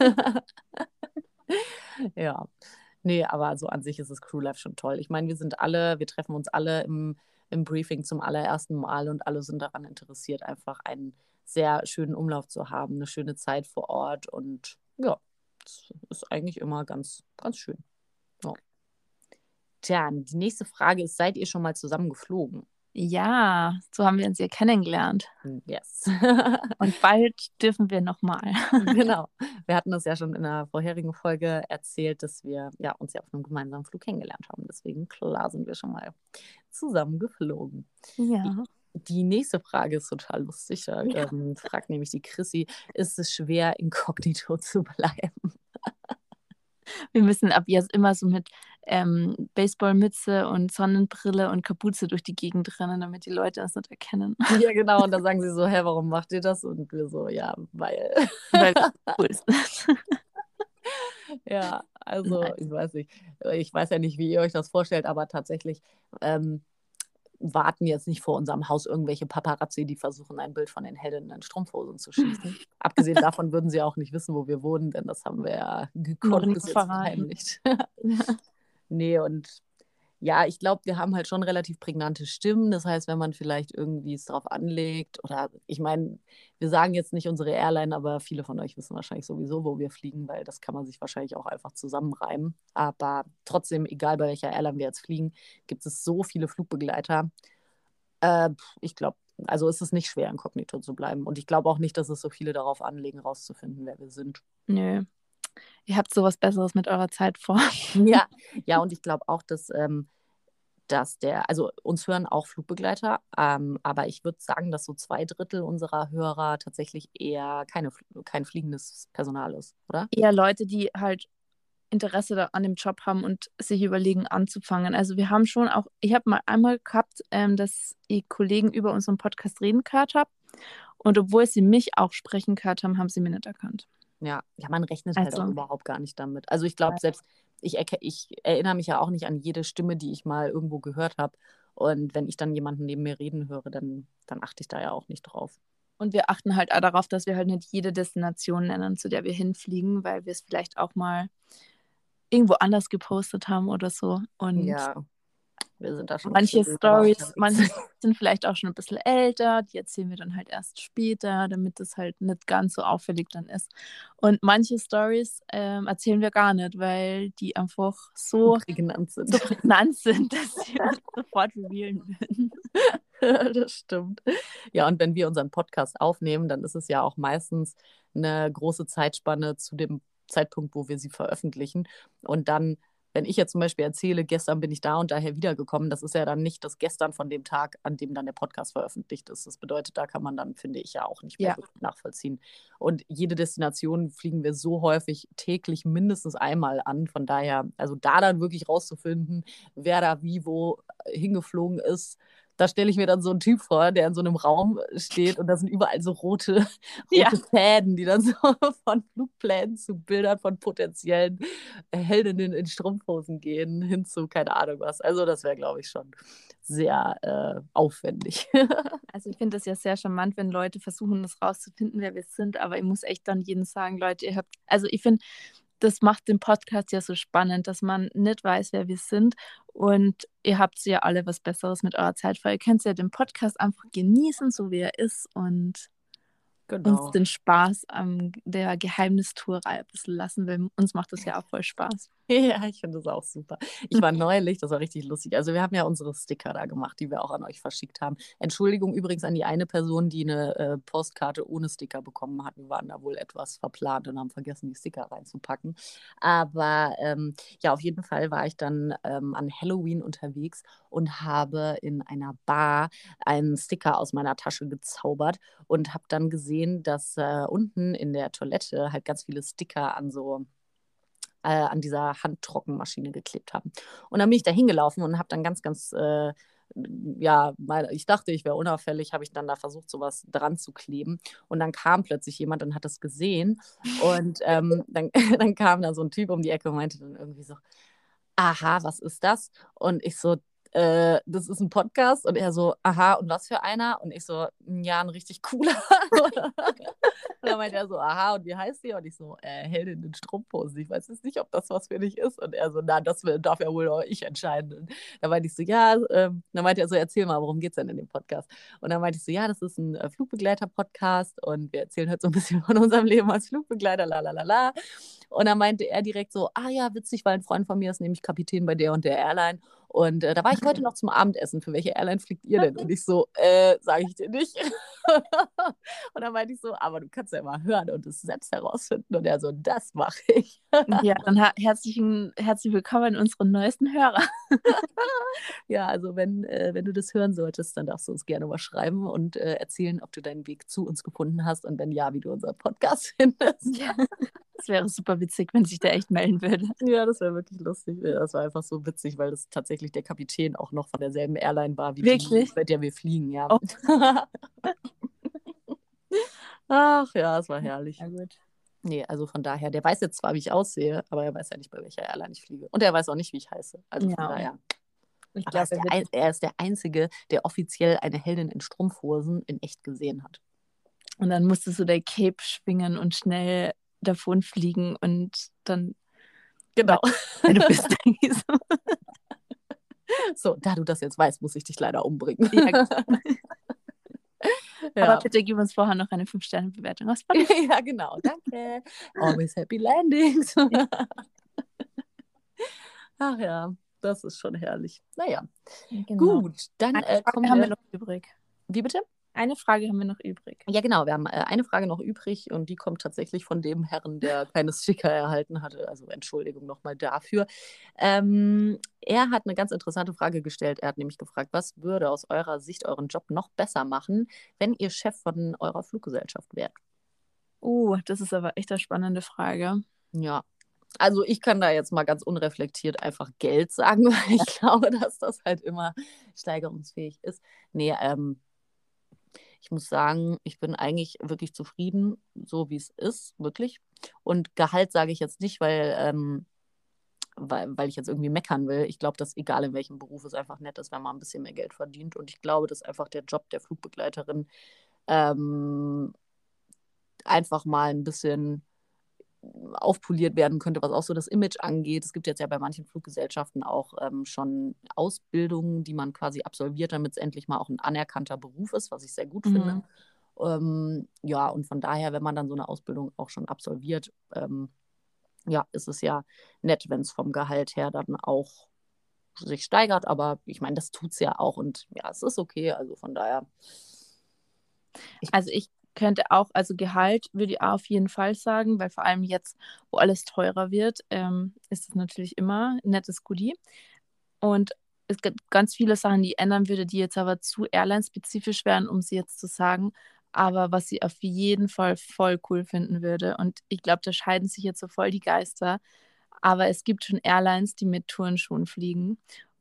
[SPEAKER 2] Ja, nee, aber so an sich ist das Crewlife schon toll. Ich meine, wir sind alle, wir treffen uns alle im, im Briefing zum allerersten Mal und alle sind daran interessiert, einfach einen sehr schönen Umlauf zu haben, eine schöne Zeit vor Ort und ja, das ist eigentlich immer ganz, ganz schön. Ja. Dann, die nächste Frage ist, seid ihr schon mal zusammen geflogen?
[SPEAKER 3] Ja, so haben wir uns ja kennengelernt.
[SPEAKER 2] Yes.
[SPEAKER 3] Und bald dürfen wir nochmal.
[SPEAKER 2] Genau. Wir hatten das ja schon in der vorherigen Folge erzählt, dass wir ja, uns ja auf einem gemeinsamen Flug kennengelernt haben. Deswegen, klar, sind wir schon mal zusammen geflogen.
[SPEAKER 3] Ja.
[SPEAKER 2] Die nächste Frage ist total lustig. Da
[SPEAKER 3] Ja.
[SPEAKER 2] ähm, fragt nämlich die Chrissy, ist es schwer, inkognito zu bleiben?
[SPEAKER 3] Wir müssen ab jetzt immer so mit ähm, Baseballmütze und Sonnenbrille und Kapuze durch die Gegend rennen, damit die Leute das nicht erkennen.
[SPEAKER 2] Ja, genau. Und dann sagen sie so, hä, warum macht ihr das? Und wir so, ja, weil.
[SPEAKER 3] Weil es cool ist.
[SPEAKER 2] Ja, also
[SPEAKER 3] Nein.
[SPEAKER 2] ich weiß nicht. Ich weiß ja nicht, wie ihr euch das vorstellt, aber tatsächlich ähm, warten jetzt nicht vor unserem Haus irgendwelche Paparazzi, die versuchen, ein Bild von den Heldinnen in Strumpfhosen zu schießen. Abgesehen davon würden sie auch nicht wissen, wo wir wohnen, denn das haben wir ja gekonnt bis jetzt verheimlicht. Nee, und ja, ich glaube, wir haben halt schon relativ prägnante Stimmen. Das heißt, wenn man vielleicht irgendwie es drauf anlegt, oder ich meine, wir sagen jetzt nicht unsere Airline, aber viele von euch wissen wahrscheinlich sowieso, wo wir fliegen, weil das kann man sich wahrscheinlich auch einfach zusammenreimen. Aber trotzdem, egal bei welcher Airline wir jetzt fliegen, gibt es so viele Flugbegleiter. Äh, ich glaube, also ist es nicht schwer, inkognito zu bleiben. Und ich glaube auch nicht, dass es so viele darauf anlegen, rauszufinden, wer wir sind.
[SPEAKER 3] Nö. Ihr habt sowas Besseres mit eurer Zeit vor.
[SPEAKER 2] Ja, ja, und ich glaube auch, dass, ähm, dass der, also uns hören auch Flugbegleiter, ähm, aber ich würde sagen, dass so zwei Drittel unserer Hörer tatsächlich eher keine, kein fliegendes Personal ist, oder?
[SPEAKER 3] Eher Leute, die halt Interesse da an dem Job haben und sich überlegen, anzufangen. Also wir haben schon auch, ich habe mal einmal gehabt, ähm, dass ich Kollegen über unseren Podcast reden gehört habe und obwohl sie mich auch sprechen gehört haben, haben sie mich nicht erkannt.
[SPEAKER 2] Ja, ja, man rechnet halt
[SPEAKER 3] Also.
[SPEAKER 2] auch überhaupt gar nicht damit. Also ich glaube, selbst ich, erke- ich erinnere mich ja auch nicht an jede Stimme, die ich mal irgendwo gehört habe. Und wenn ich dann jemanden neben mir reden höre, dann, dann achte ich da ja auch nicht drauf.
[SPEAKER 3] Und wir achten halt auch darauf, dass wir halt nicht jede Destination nennen, zu der wir hinfliegen, weil wir es vielleicht auch mal irgendwo anders gepostet haben oder so. Und
[SPEAKER 2] Ja, wir sind da schon.
[SPEAKER 3] manche Stories, manche sind vielleicht auch schon ein bisschen älter, die erzählen wir dann halt erst später, damit das halt nicht ganz so auffällig dann ist. Und manche Stories ähm, erzählen wir gar nicht, weil die einfach so
[SPEAKER 2] prägnant sind,
[SPEAKER 3] so prägnant sind dass wir uns sofort revealen würden.
[SPEAKER 2] Das stimmt. Ja, und wenn wir unseren Podcast aufnehmen, dann ist es ja auch meistens eine große Zeitspanne zu dem Zeitpunkt, wo wir sie veröffentlichen. Und dann, wenn ich jetzt zum Beispiel erzähle, gestern bin ich da und daher wiedergekommen, das ist ja dann nicht das Gestern von dem Tag, an dem dann der Podcast veröffentlicht ist. Das bedeutet, da kann man dann, finde ich, ja auch nicht mehr
[SPEAKER 3] Ja.
[SPEAKER 2] wirklich nachvollziehen. Und jede Destination fliegen wir so häufig täglich mindestens einmal an. Von daher, also da dann wirklich rauszufinden, wer da wie wo hingeflogen ist, da stelle ich mir dann so einen Typ vor, der in so einem Raum steht und da sind überall so rote, rote
[SPEAKER 3] Ja.
[SPEAKER 2] Fäden, die dann so von Flugplänen zu Bildern von potenziellen Heldinnen in Strumpfhosen gehen, hin zu keine Ahnung was. Also das wäre, glaube ich, schon sehr äh, aufwendig.
[SPEAKER 3] Also ich finde das ja sehr charmant, wenn Leute versuchen, das rauszufinden, wer wir sind. Aber ich muss echt dann jedem sagen, Leute, ihr habt, also ich finde, das macht den Podcast ja so spannend, dass man nicht weiß, wer wir sind. Und ihr habt ja alle was Besseres mit eurer Zeit vor. Ihr könnt ja den Podcast einfach genießen, so wie er ist, und uns
[SPEAKER 2] Genau.
[SPEAKER 3] den Spaß an der Geheimnistuerei ein bisschen lassen, weil uns macht das ja auch voll Spaß.
[SPEAKER 2] Ja, ich finde das auch super. Ich war neulich, das war richtig lustig. Also wir haben ja unsere Sticker da gemacht, die wir auch an euch verschickt haben. Entschuldigung übrigens an die eine Person, die eine äh, Postkarte ohne Sticker bekommen hat. Wir waren da wohl etwas verplant und haben vergessen, die Sticker reinzupacken. Aber ähm, ja, auf jeden Fall war ich dann ähm, an Halloween unterwegs und habe in einer Bar einen Sticker aus meiner Tasche gezaubert und habe dann gesehen, dass äh, unten in der Toilette halt ganz viele Sticker an so äh, an dieser Handtrockenmaschine geklebt haben. Und dann bin ich da hingelaufen und habe dann ganz, ganz, äh, ja, mein, ich dachte, ich wäre unauffällig, habe ich dann da versucht, sowas dran zu kleben. Und dann kam plötzlich jemand und hat das gesehen. Und ähm, dann, dann kam da so ein Typ um die Ecke und meinte dann irgendwie so, aha, was ist das? Und ich so, äh, das ist ein Podcast. Und er so, aha, und was für einer? Und ich so, ja, ein richtig cooler. Und dann meinte er so, aha, und wie heißt die? Und ich so, äh, Heldin in Strumpfhosen. Ich weiß jetzt nicht, ob das was für dich ist. Und er so, na, das darf ja wohl auch ich entscheiden. Und dann meinte ich so, ja, ähm, dann meinte er so, erzähl mal, worum geht es denn in dem Podcast? Und dann meinte ich so, ja, das ist ein äh, Flugbegleiter-Podcast und wir erzählen halt so ein bisschen von unserem Leben als Flugbegleiter, la la la la. Und dann meinte er direkt so, ah ja, witzig, weil ein Freund von mir ist nämlich Kapitän bei der und der Airline. Und äh, da war ich heute noch zum Abendessen. Für welche Airline fliegt ihr denn? Und ich so, äh, sage ich dir nicht. Und dann meinte ich so, aber du kannst ja mal hören und es selbst herausfinden. Und er so, das mache ich.
[SPEAKER 3] Ja, dann ha- herzlichen, herzlich willkommen an unseren neuesten Hörer.
[SPEAKER 2] Ja, also wenn, äh, wenn du das hören solltest, dann darfst du uns gerne mal schreiben und äh, erzählen, ob du deinen Weg zu uns gefunden hast und wenn ja, wie du unseren Podcast findest.
[SPEAKER 3] Ja. Das wäre super witzig, wenn sich der echt melden würde.
[SPEAKER 2] Ja, das wäre wirklich lustig. Ja, das war einfach so witzig, weil das tatsächlich der Kapitän auch noch von derselben Airline war, wie
[SPEAKER 3] Wirklich?
[SPEAKER 2] die, bei der wir fliegen, ja.
[SPEAKER 3] Oh.
[SPEAKER 2] Ach ja, es war herrlich.
[SPEAKER 3] Ja, gut.
[SPEAKER 2] Nee, also von daher, der weiß jetzt zwar, wie ich aussehe, aber er weiß ja nicht, bei welcher Airline ich fliege. Und er weiß auch nicht, wie ich heiße. Also von
[SPEAKER 3] Ja.
[SPEAKER 2] daher.
[SPEAKER 3] Ich
[SPEAKER 2] Aber er,
[SPEAKER 3] glaube,
[SPEAKER 2] ist der, ein- er ist der Einzige, der offiziell eine Heldin in Strumpfhosen in echt gesehen hat.
[SPEAKER 3] Und dann musstest du dein Cape schwingen und schnell davon fliegen und dann.
[SPEAKER 2] Genau.
[SPEAKER 3] Weil du bist irgendwie so.
[SPEAKER 2] So, da du das jetzt weißt, muss ich dich leider umbringen.
[SPEAKER 3] Ja, gut.
[SPEAKER 2] Ja.
[SPEAKER 3] Aber bitte gib uns vorher noch eine fünf Sterne Bewertung aus Spotify.
[SPEAKER 2] Ja, genau. Danke. Always happy landings. Ach ja, das ist schon herrlich. Naja,
[SPEAKER 3] Genau.
[SPEAKER 2] gut. Dann
[SPEAKER 3] Eine
[SPEAKER 2] äh,
[SPEAKER 3] Frage
[SPEAKER 2] kommen
[SPEAKER 3] haben
[SPEAKER 2] wir.
[SPEAKER 3] wir noch übrig.
[SPEAKER 2] Wie bitte?
[SPEAKER 3] Eine Frage haben wir noch übrig.
[SPEAKER 2] Ja, genau. Wir haben äh, eine Frage noch übrig und die kommt tatsächlich von dem Herrn, der keine Sticker erhalten hatte. Also Entschuldigung nochmal dafür. Ähm, er hat eine ganz interessante Frage gestellt. Er hat nämlich gefragt, was würde aus eurer Sicht euren Job noch besser machen, wenn ihr Chef von eurer Fluggesellschaft wärt?
[SPEAKER 3] Oh, das ist aber echt eine spannende Frage.
[SPEAKER 2] Ja. Also ich kann da jetzt mal ganz unreflektiert einfach Geld sagen, weil ich glaube, dass das halt immer steigerungsfähig ist. Nee, ähm, ich muss sagen, ich bin eigentlich wirklich zufrieden, so wie es ist, wirklich. Und Gehalt sage ich jetzt nicht, weil, ähm, weil, weil ich jetzt irgendwie meckern will. Ich glaube, dass egal in welchem Beruf es einfach nett ist, wenn man ein bisschen mehr Geld verdient. Und ich glaube, dass einfach der Job der Flugbegleiterin ähm, einfach mal ein bisschen aufpoliert werden könnte, was auch so das Image angeht. Es gibt jetzt ja bei manchen Fluggesellschaften auch ähm, schon Ausbildungen, die man quasi absolviert, damit es endlich mal auch ein anerkannter Beruf ist, was ich sehr gut
[SPEAKER 3] Mhm.
[SPEAKER 2] finde. Ähm, ja, und von daher, wenn man dann so eine Ausbildung auch schon absolviert, ähm, ja, ist es ja nett, wenn es vom Gehalt her dann auch sich steigert, aber ich meine, das tut es ja auch und ja, es ist okay, also von daher.
[SPEAKER 3] Also ich könnte auch, also Gehalt würde ich auf jeden Fall sagen, weil vor allem jetzt, wo alles teurer wird, ähm, ist es natürlich immer ein nettes Goodie. Und es gibt ganz viele Sachen, die ich ändern würde, die jetzt aber zu Airline-spezifisch wären, um sie jetzt zu sagen. Aber was ich auf jeden Fall voll cool finden würde. Und ich glaube, da scheiden sich jetzt so voll die Geister. Aber es gibt schon Airlines, die mit Turnschuhen fliegen.
[SPEAKER 2] Mm.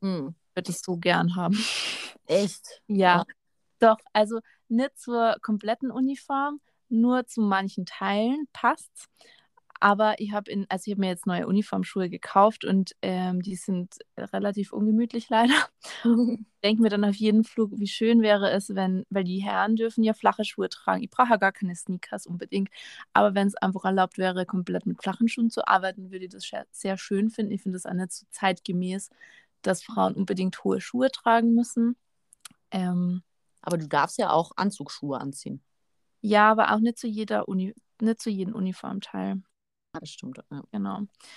[SPEAKER 3] würde es so gern haben.
[SPEAKER 2] Echt?
[SPEAKER 3] Ja,
[SPEAKER 2] Ah,
[SPEAKER 3] doch, also nicht zur kompletten Uniform, nur zu manchen Teilen passt's. Aber ich habe in, also ich habe mir jetzt neue Uniformschuhe gekauft und ähm, die sind relativ ungemütlich leider. Denke mir dann auf jeden Flug, wie schön wäre es, wenn, weil die Herren dürfen ja flache Schuhe tragen. Ich brauche ja gar keine Sneakers unbedingt. Aber wenn es einfach erlaubt wäre, komplett mit flachen Schuhen zu arbeiten, würde ich das sche- sehr schön finden. Ich finde es auch nicht so zeitgemäß, dass Frauen unbedingt hohe Schuhe tragen müssen. Ähm,
[SPEAKER 2] Aber du darfst ja auch Anzugsschuhe anziehen.
[SPEAKER 3] ja, aber auch nicht zu jeder Uni, nicht zu jedem Uniformteil.
[SPEAKER 2] Ja, das stimmt. Ja.
[SPEAKER 3] Genau.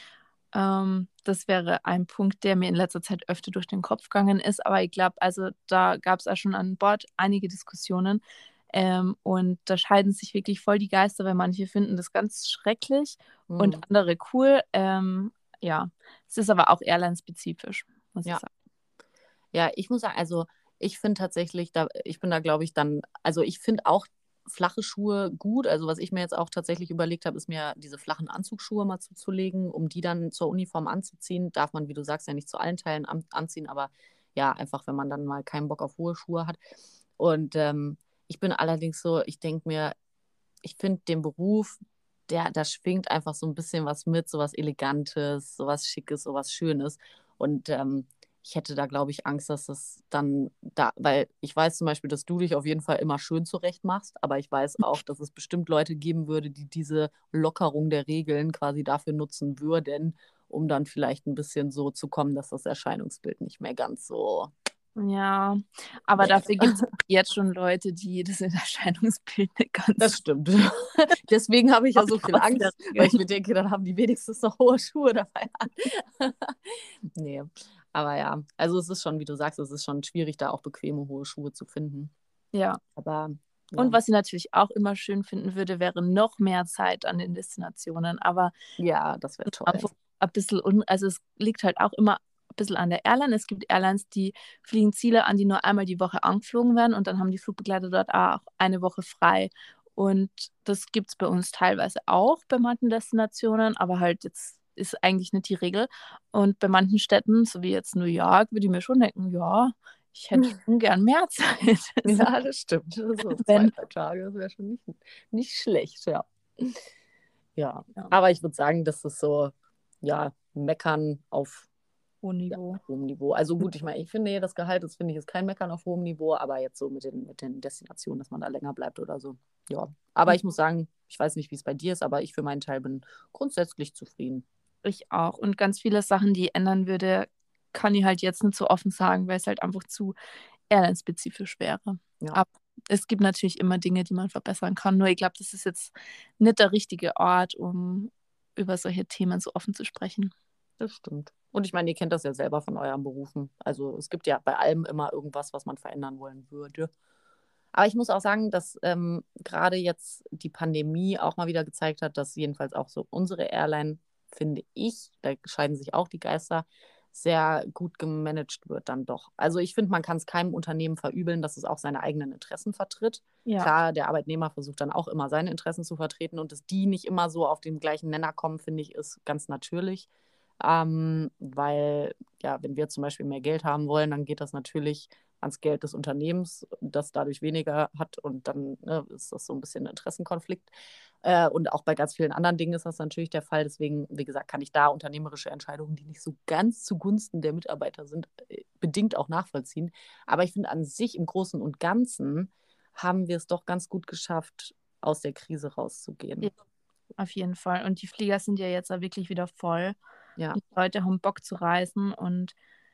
[SPEAKER 3] Ähm, das wäre ein Punkt, der mir in letzter Zeit öfter durch den Kopf gegangen ist. Aber ich glaube, also da gab es auch schon an Bord einige Diskussionen. Ähm, und da scheiden sich wirklich voll die Geister, weil manche finden das ganz schrecklich und
[SPEAKER 2] Hm.
[SPEAKER 3] andere cool. Ähm, ja, es ist aber auch airline-spezifisch, muss ich
[SPEAKER 2] Ja.
[SPEAKER 3] sagen.
[SPEAKER 2] Ja, ich muss sagen, also ich finde tatsächlich, da, ich bin da, glaube ich, dann, also ich finde auch flache Schuhe gut. Also was ich mir jetzt auch tatsächlich überlegt habe, ist mir diese flachen Anzugsschuhe mal zuzulegen, um die dann zur Uniform anzuziehen. Darf man, wie du sagst, ja nicht zu allen Teilen an, anziehen, aber ja, einfach, wenn man dann mal keinen Bock auf hohe Schuhe hat. Und ähm, ich bin allerdings so, ich denke mir, ich finde den Beruf, der, da schwingt einfach so ein bisschen was mit, so was Elegantes, so was Schickes, so was Schönes. Und ähm, ich hätte da, glaube ich, Angst, dass das dann da, weil ich weiß zum Beispiel, dass du dich auf jeden Fall immer schön zurecht machst, aber ich weiß auch, dass es bestimmt Leute geben würde, die diese Lockerung der Regeln quasi dafür nutzen würden, um dann vielleicht ein bisschen so zu kommen, dass das Erscheinungsbild nicht mehr ganz so
[SPEAKER 3] Ja, aber
[SPEAKER 2] wäre.
[SPEAKER 3] dafür gibt es jetzt schon Leute, die das in Erscheinungsbild nicht ganz
[SPEAKER 2] Das stimmt. Deswegen habe ich ja so viel
[SPEAKER 3] aus der
[SPEAKER 2] Angst, weil ich mir denke, dann haben die wenigstens noch hohe Schuhe dabei an. Nee, aber ja, also es ist schon, wie du sagst, es ist schon schwierig, da auch bequeme hohe Schuhe zu finden.
[SPEAKER 3] Ja.
[SPEAKER 2] Aber
[SPEAKER 3] Und
[SPEAKER 2] ja,
[SPEAKER 3] was ich natürlich auch immer schön finden würde, wäre noch mehr Zeit an den Destinationen. Aber
[SPEAKER 2] ja, das wäre toll.
[SPEAKER 3] einfach ein bisschen, un also es liegt halt auch immer ein bisschen an der Airline. Es gibt Airlines, die fliegen Ziele an, die nur einmal die Woche angeflogen werden und dann haben die Flugbegleiter dort auch eine Woche frei. Und das gibt es bei uns teilweise auch bei manchen Destinationen, aber halt jetzt ist eigentlich nicht die Regel. Und bei manchen Städten, so wie jetzt New York, würde ich mir schon denken, ja, ich hätte schon gern mehr Zeit. So,
[SPEAKER 2] Ja, das stimmt. So zwei,
[SPEAKER 3] wenn,
[SPEAKER 2] drei Tage, das wäre schon nicht, nicht schlecht, ja. Ja,
[SPEAKER 3] ja,
[SPEAKER 2] aber ich würde sagen, das ist so, ja, Meckern auf
[SPEAKER 3] hohem
[SPEAKER 2] ja,
[SPEAKER 3] Niveau.
[SPEAKER 2] hohem Niveau. Also gut, ich meine, ich finde, das Gehalt, das finde ich, ist kein Meckern auf hohem Niveau, aber jetzt so mit den, mit den Destinationen, dass man da länger bleibt oder so. Ja. Aber ich muss sagen, ich weiß nicht, wie es bei dir ist, aber ich für meinen Teil bin grundsätzlich zufrieden.
[SPEAKER 3] Ich auch. Und ganz viele Sachen, die ich ändern würde, kann ich halt jetzt nicht so offen sagen, weil es halt einfach zu airline-spezifisch wäre.
[SPEAKER 2] Ja,
[SPEAKER 3] Aber es gibt natürlich immer Dinge, die man verbessern kann. Nur ich glaube, das ist jetzt nicht der richtige Ort, um über solche Themen so offen zu sprechen.
[SPEAKER 2] das stimmt. Und ich meine, ihr kennt das ja selber von euren Berufen. Also es gibt ja bei allem immer irgendwas, was man verändern wollen würde. Aber ich muss auch sagen, dass ähm, gerade jetzt die Pandemie auch mal wieder gezeigt hat, dass jedenfalls auch so unsere Airline, finde ich, da scheiden sich auch die Geister, sehr gut gemanagt wird dann doch. Also ich finde, man kann es keinem Unternehmen verübeln, dass es auch seine eigenen Interessen vertritt.
[SPEAKER 3] Ja,
[SPEAKER 2] Klar, der Arbeitnehmer versucht dann auch immer seine Interessen zu vertreten und dass die nicht immer so auf den gleichen Nenner kommen, finde ich, ist ganz natürlich. Ähm, weil, ja, wenn wir zum Beispiel mehr Geld haben wollen, dann geht das natürlich ans Geld des Unternehmens, das dadurch weniger hat und dann ne, ist das so ein bisschen ein Interessenkonflikt. Äh, und auch bei ganz vielen anderen Dingen ist das natürlich der Fall. Deswegen, wie gesagt, kann ich da unternehmerische Entscheidungen, die nicht so ganz zugunsten der Mitarbeiter sind, äh, bedingt auch nachvollziehen. Aber ich finde an sich im Großen und Ganzen haben wir es doch ganz gut geschafft, aus der Krise rauszugehen.
[SPEAKER 3] ja, auf jeden Fall. Und die Flieger sind ja jetzt auch wirklich wieder voll.
[SPEAKER 2] Ja,
[SPEAKER 3] Die Leute haben Bock zu reisen und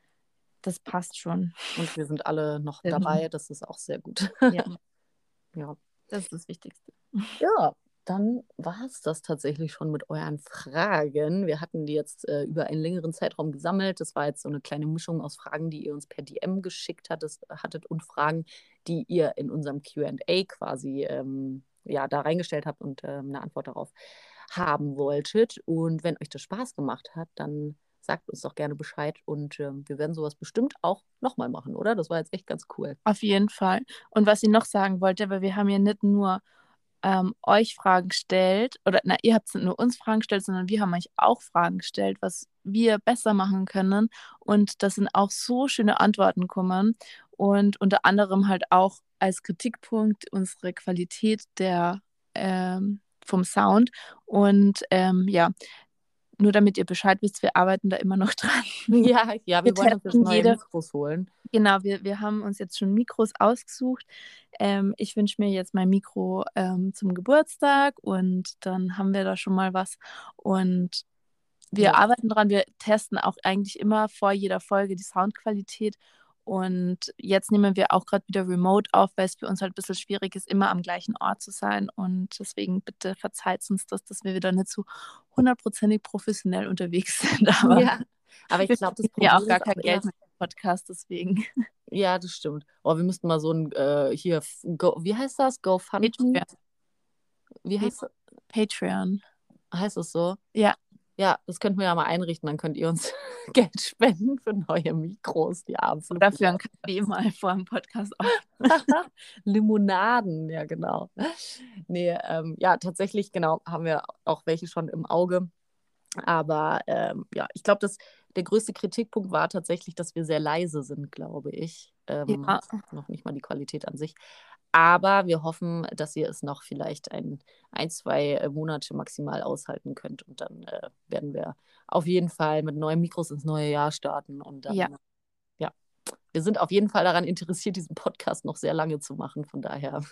[SPEAKER 3] das passt schon.
[SPEAKER 2] und wir sind alle noch dabei. Das ist auch sehr gut.
[SPEAKER 3] Ja,
[SPEAKER 2] Ja.
[SPEAKER 3] das ist das Wichtigste.
[SPEAKER 2] Ja, dann war es das tatsächlich schon mit euren Fragen. Wir hatten die jetzt äh, über einen längeren Zeitraum gesammelt. Das war jetzt so eine kleine Mischung aus Fragen, die ihr uns per D M geschickt hattet, hattet und Fragen, die ihr in unserem Q and A quasi ähm, ja, da reingestellt habt und ähm, eine Antwort darauf haben wolltet. Und wenn euch das Spaß gemacht hat, dann sagt uns doch gerne Bescheid und ähm, wir werden sowas bestimmt auch nochmal machen, oder? Das war jetzt echt ganz cool.
[SPEAKER 3] Auf jeden Fall. Und was ich noch sagen wollte, weil wir haben ja nicht nur ähm, euch Fragen stellt, oder na, ihr habt nicht nur uns Fragen gestellt, sondern wir haben euch auch Fragen gestellt, was wir besser machen können. Und das sind auch so schöne Antworten gekommen. Und unter anderem halt auch als Kritikpunkt unsere Qualität der, ähm, vom Sound. Und ähm, ja, nur damit ihr Bescheid wisst, wir arbeiten da immer noch dran.
[SPEAKER 2] Ja, ja, wir, wir wollen uns jetzt neue
[SPEAKER 3] jede...
[SPEAKER 2] Mikros holen.
[SPEAKER 3] Genau, wir, wir haben uns jetzt schon Mikros ausgesucht. Ähm, ich wünsche mir jetzt mein Mikro ähm, zum Geburtstag und dann haben wir da schon mal was. Und wir ja. arbeiten dran, wir testen auch eigentlich immer vor jeder Folge die Soundqualität. Und jetzt nehmen wir auch gerade wieder remote auf, weil es für uns halt ein bisschen schwierig ist, immer am gleichen Ort zu sein. Und deswegen bitte verzeiht uns das, dass wir wieder nicht so hundertprozentig professionell unterwegs sind. Aber,
[SPEAKER 2] ja, aber ich glaube, das
[SPEAKER 3] Problem ja auch gar kein Geld mit dem Podcast, deswegen.
[SPEAKER 2] Ja, das stimmt. Oh, wir müssten mal so ein, äh, hier, Go, wie heißt das? GoFundMe?
[SPEAKER 3] Patreon.
[SPEAKER 2] Wie heißt das?
[SPEAKER 3] Patreon.
[SPEAKER 2] Heißt es so?
[SPEAKER 3] Ja.
[SPEAKER 2] Ja, das könnten wir ja mal einrichten, dann könnt ihr uns Geld spenden für neue Mikros, die abends.
[SPEAKER 3] Oder für einen Kaffee mal vor dem Podcast auf.
[SPEAKER 2] Limonaden, ja genau. Nee, ähm, ja, tatsächlich, genau, haben wir auch welche schon im Auge. Aber ähm, ja, ich glaube, dass der größte Kritikpunkt war tatsächlich, dass wir sehr leise sind, glaube ich. Ähm,
[SPEAKER 3] ja.
[SPEAKER 2] Noch nicht mal die Qualität an sich. Aber wir hoffen, dass ihr es noch vielleicht ein, ein zwei Monate maximal aushalten könnt. Und dann äh, werden wir auf jeden Fall mit neuen Mikros ins neue Jahr starten. Und dann,
[SPEAKER 3] ja.
[SPEAKER 2] ja, wir sind auf jeden Fall daran interessiert, diesen Podcast noch sehr lange zu machen. Von daher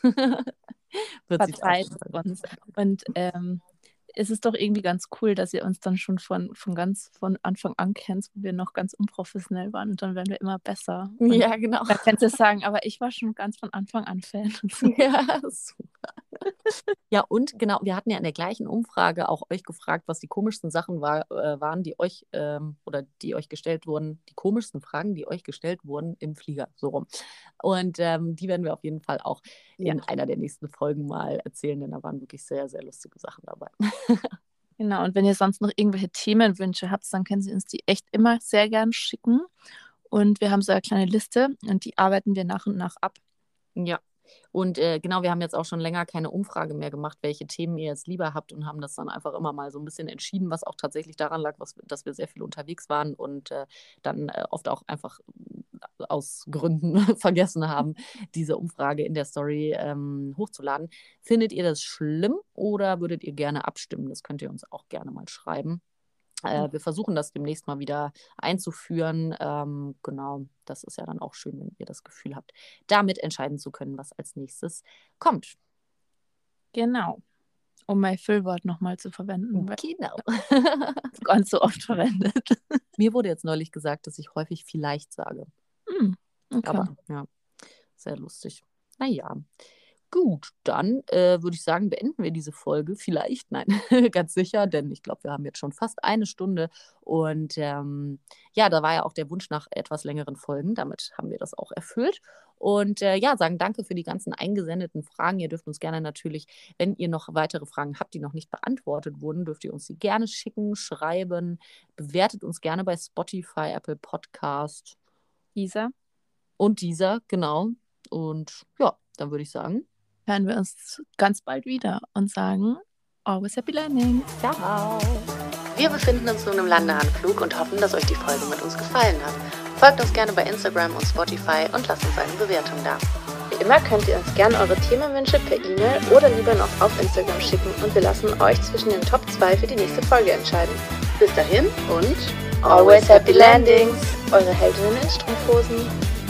[SPEAKER 2] wird sich
[SPEAKER 3] uns. Und ähm, es ist doch irgendwie ganz cool, dass ihr uns dann schon von, von ganz von Anfang an kennt, wo wir noch ganz unprofessionell waren und dann werden wir immer besser. Und
[SPEAKER 2] ja, genau.
[SPEAKER 3] Da könnt ihr sagen, aber ich war schon ganz von Anfang an Fan.
[SPEAKER 2] Ja, super. Ja, und genau, wir hatten ja in der gleichen Umfrage auch euch gefragt, was die komischsten Sachen war, äh, waren, die euch ähm, oder die euch gestellt wurden, die komischsten Fragen, die euch gestellt wurden im Flieger, so rum. Und ähm, die werden wir auf jeden Fall auch in ja. einer der nächsten Folgen mal erzählen, denn da waren wirklich sehr, sehr lustige Sachen dabei.
[SPEAKER 3] Genau, und wenn ihr sonst noch irgendwelche Themenwünsche habt, dann können Sie uns die echt immer sehr gern schicken. Und wir haben so eine kleine Liste und die arbeiten wir nach und nach ab.
[SPEAKER 2] Ja. Und äh, genau, wir haben jetzt auch schon länger keine Umfrage mehr gemacht, welche Themen ihr jetzt lieber habt und haben das dann einfach immer mal so ein bisschen entschieden, was auch tatsächlich daran lag, was, dass wir sehr viel unterwegs waren und äh, dann äh, oft auch einfach aus Gründen vergessen haben, diese Umfrage in der Story ähm, hochzuladen. Findet ihr das schlimm oder würdet ihr gerne abstimmen? Das könnt ihr uns auch gerne mal schreiben. Äh, wir versuchen das demnächst mal wieder einzuführen. Ähm, genau, das ist ja dann auch schön, wenn ihr das Gefühl habt, damit entscheiden zu können, was als nächstes kommt.
[SPEAKER 3] Genau, um mein Füllwort nochmal zu verwenden.
[SPEAKER 2] Genau.
[SPEAKER 3] Ganz so oft verwendet.
[SPEAKER 2] Mir wurde jetzt neulich gesagt, dass ich häufig vielleicht sage.
[SPEAKER 3] Hm, okay.
[SPEAKER 2] Aber ja, sehr lustig. Naja. Gut, dann äh, würde ich sagen, beenden wir diese Folge. Vielleicht, nein, ganz sicher, denn ich glaube, wir haben jetzt schon fast eine Stunde. Und ähm, ja, da war ja auch der Wunsch nach etwas längeren Folgen. Damit haben wir das auch erfüllt. Und äh, ja, sagen danke für die ganzen eingesendeten Fragen. Ihr dürft uns gerne natürlich, wenn ihr noch weitere Fragen habt, die noch nicht beantwortet wurden, dürft ihr uns die gerne schicken, schreiben. Bewertet uns gerne bei Spotify, Apple Podcast.
[SPEAKER 3] Dieser.
[SPEAKER 2] Und dieser, genau. Und ja, dann würde ich sagen,
[SPEAKER 3] hören wir uns ganz bald wieder und sagen, always happy landing.
[SPEAKER 2] Ciao.
[SPEAKER 1] Wir befinden uns nun im Landeanflug und hoffen, dass euch die Folge mit uns gefallen hat. Folgt uns gerne bei Instagram und Spotify und lasst uns eine Bewertung da. Wie immer könnt ihr uns gerne eure Themenwünsche per E-Mail oder lieber noch auf Instagram schicken und wir lassen euch zwischen den Top zwei für die nächste Folge entscheiden. Bis dahin und
[SPEAKER 3] always happy landings.
[SPEAKER 1] Eure Heldinnen in Strumpfhosen.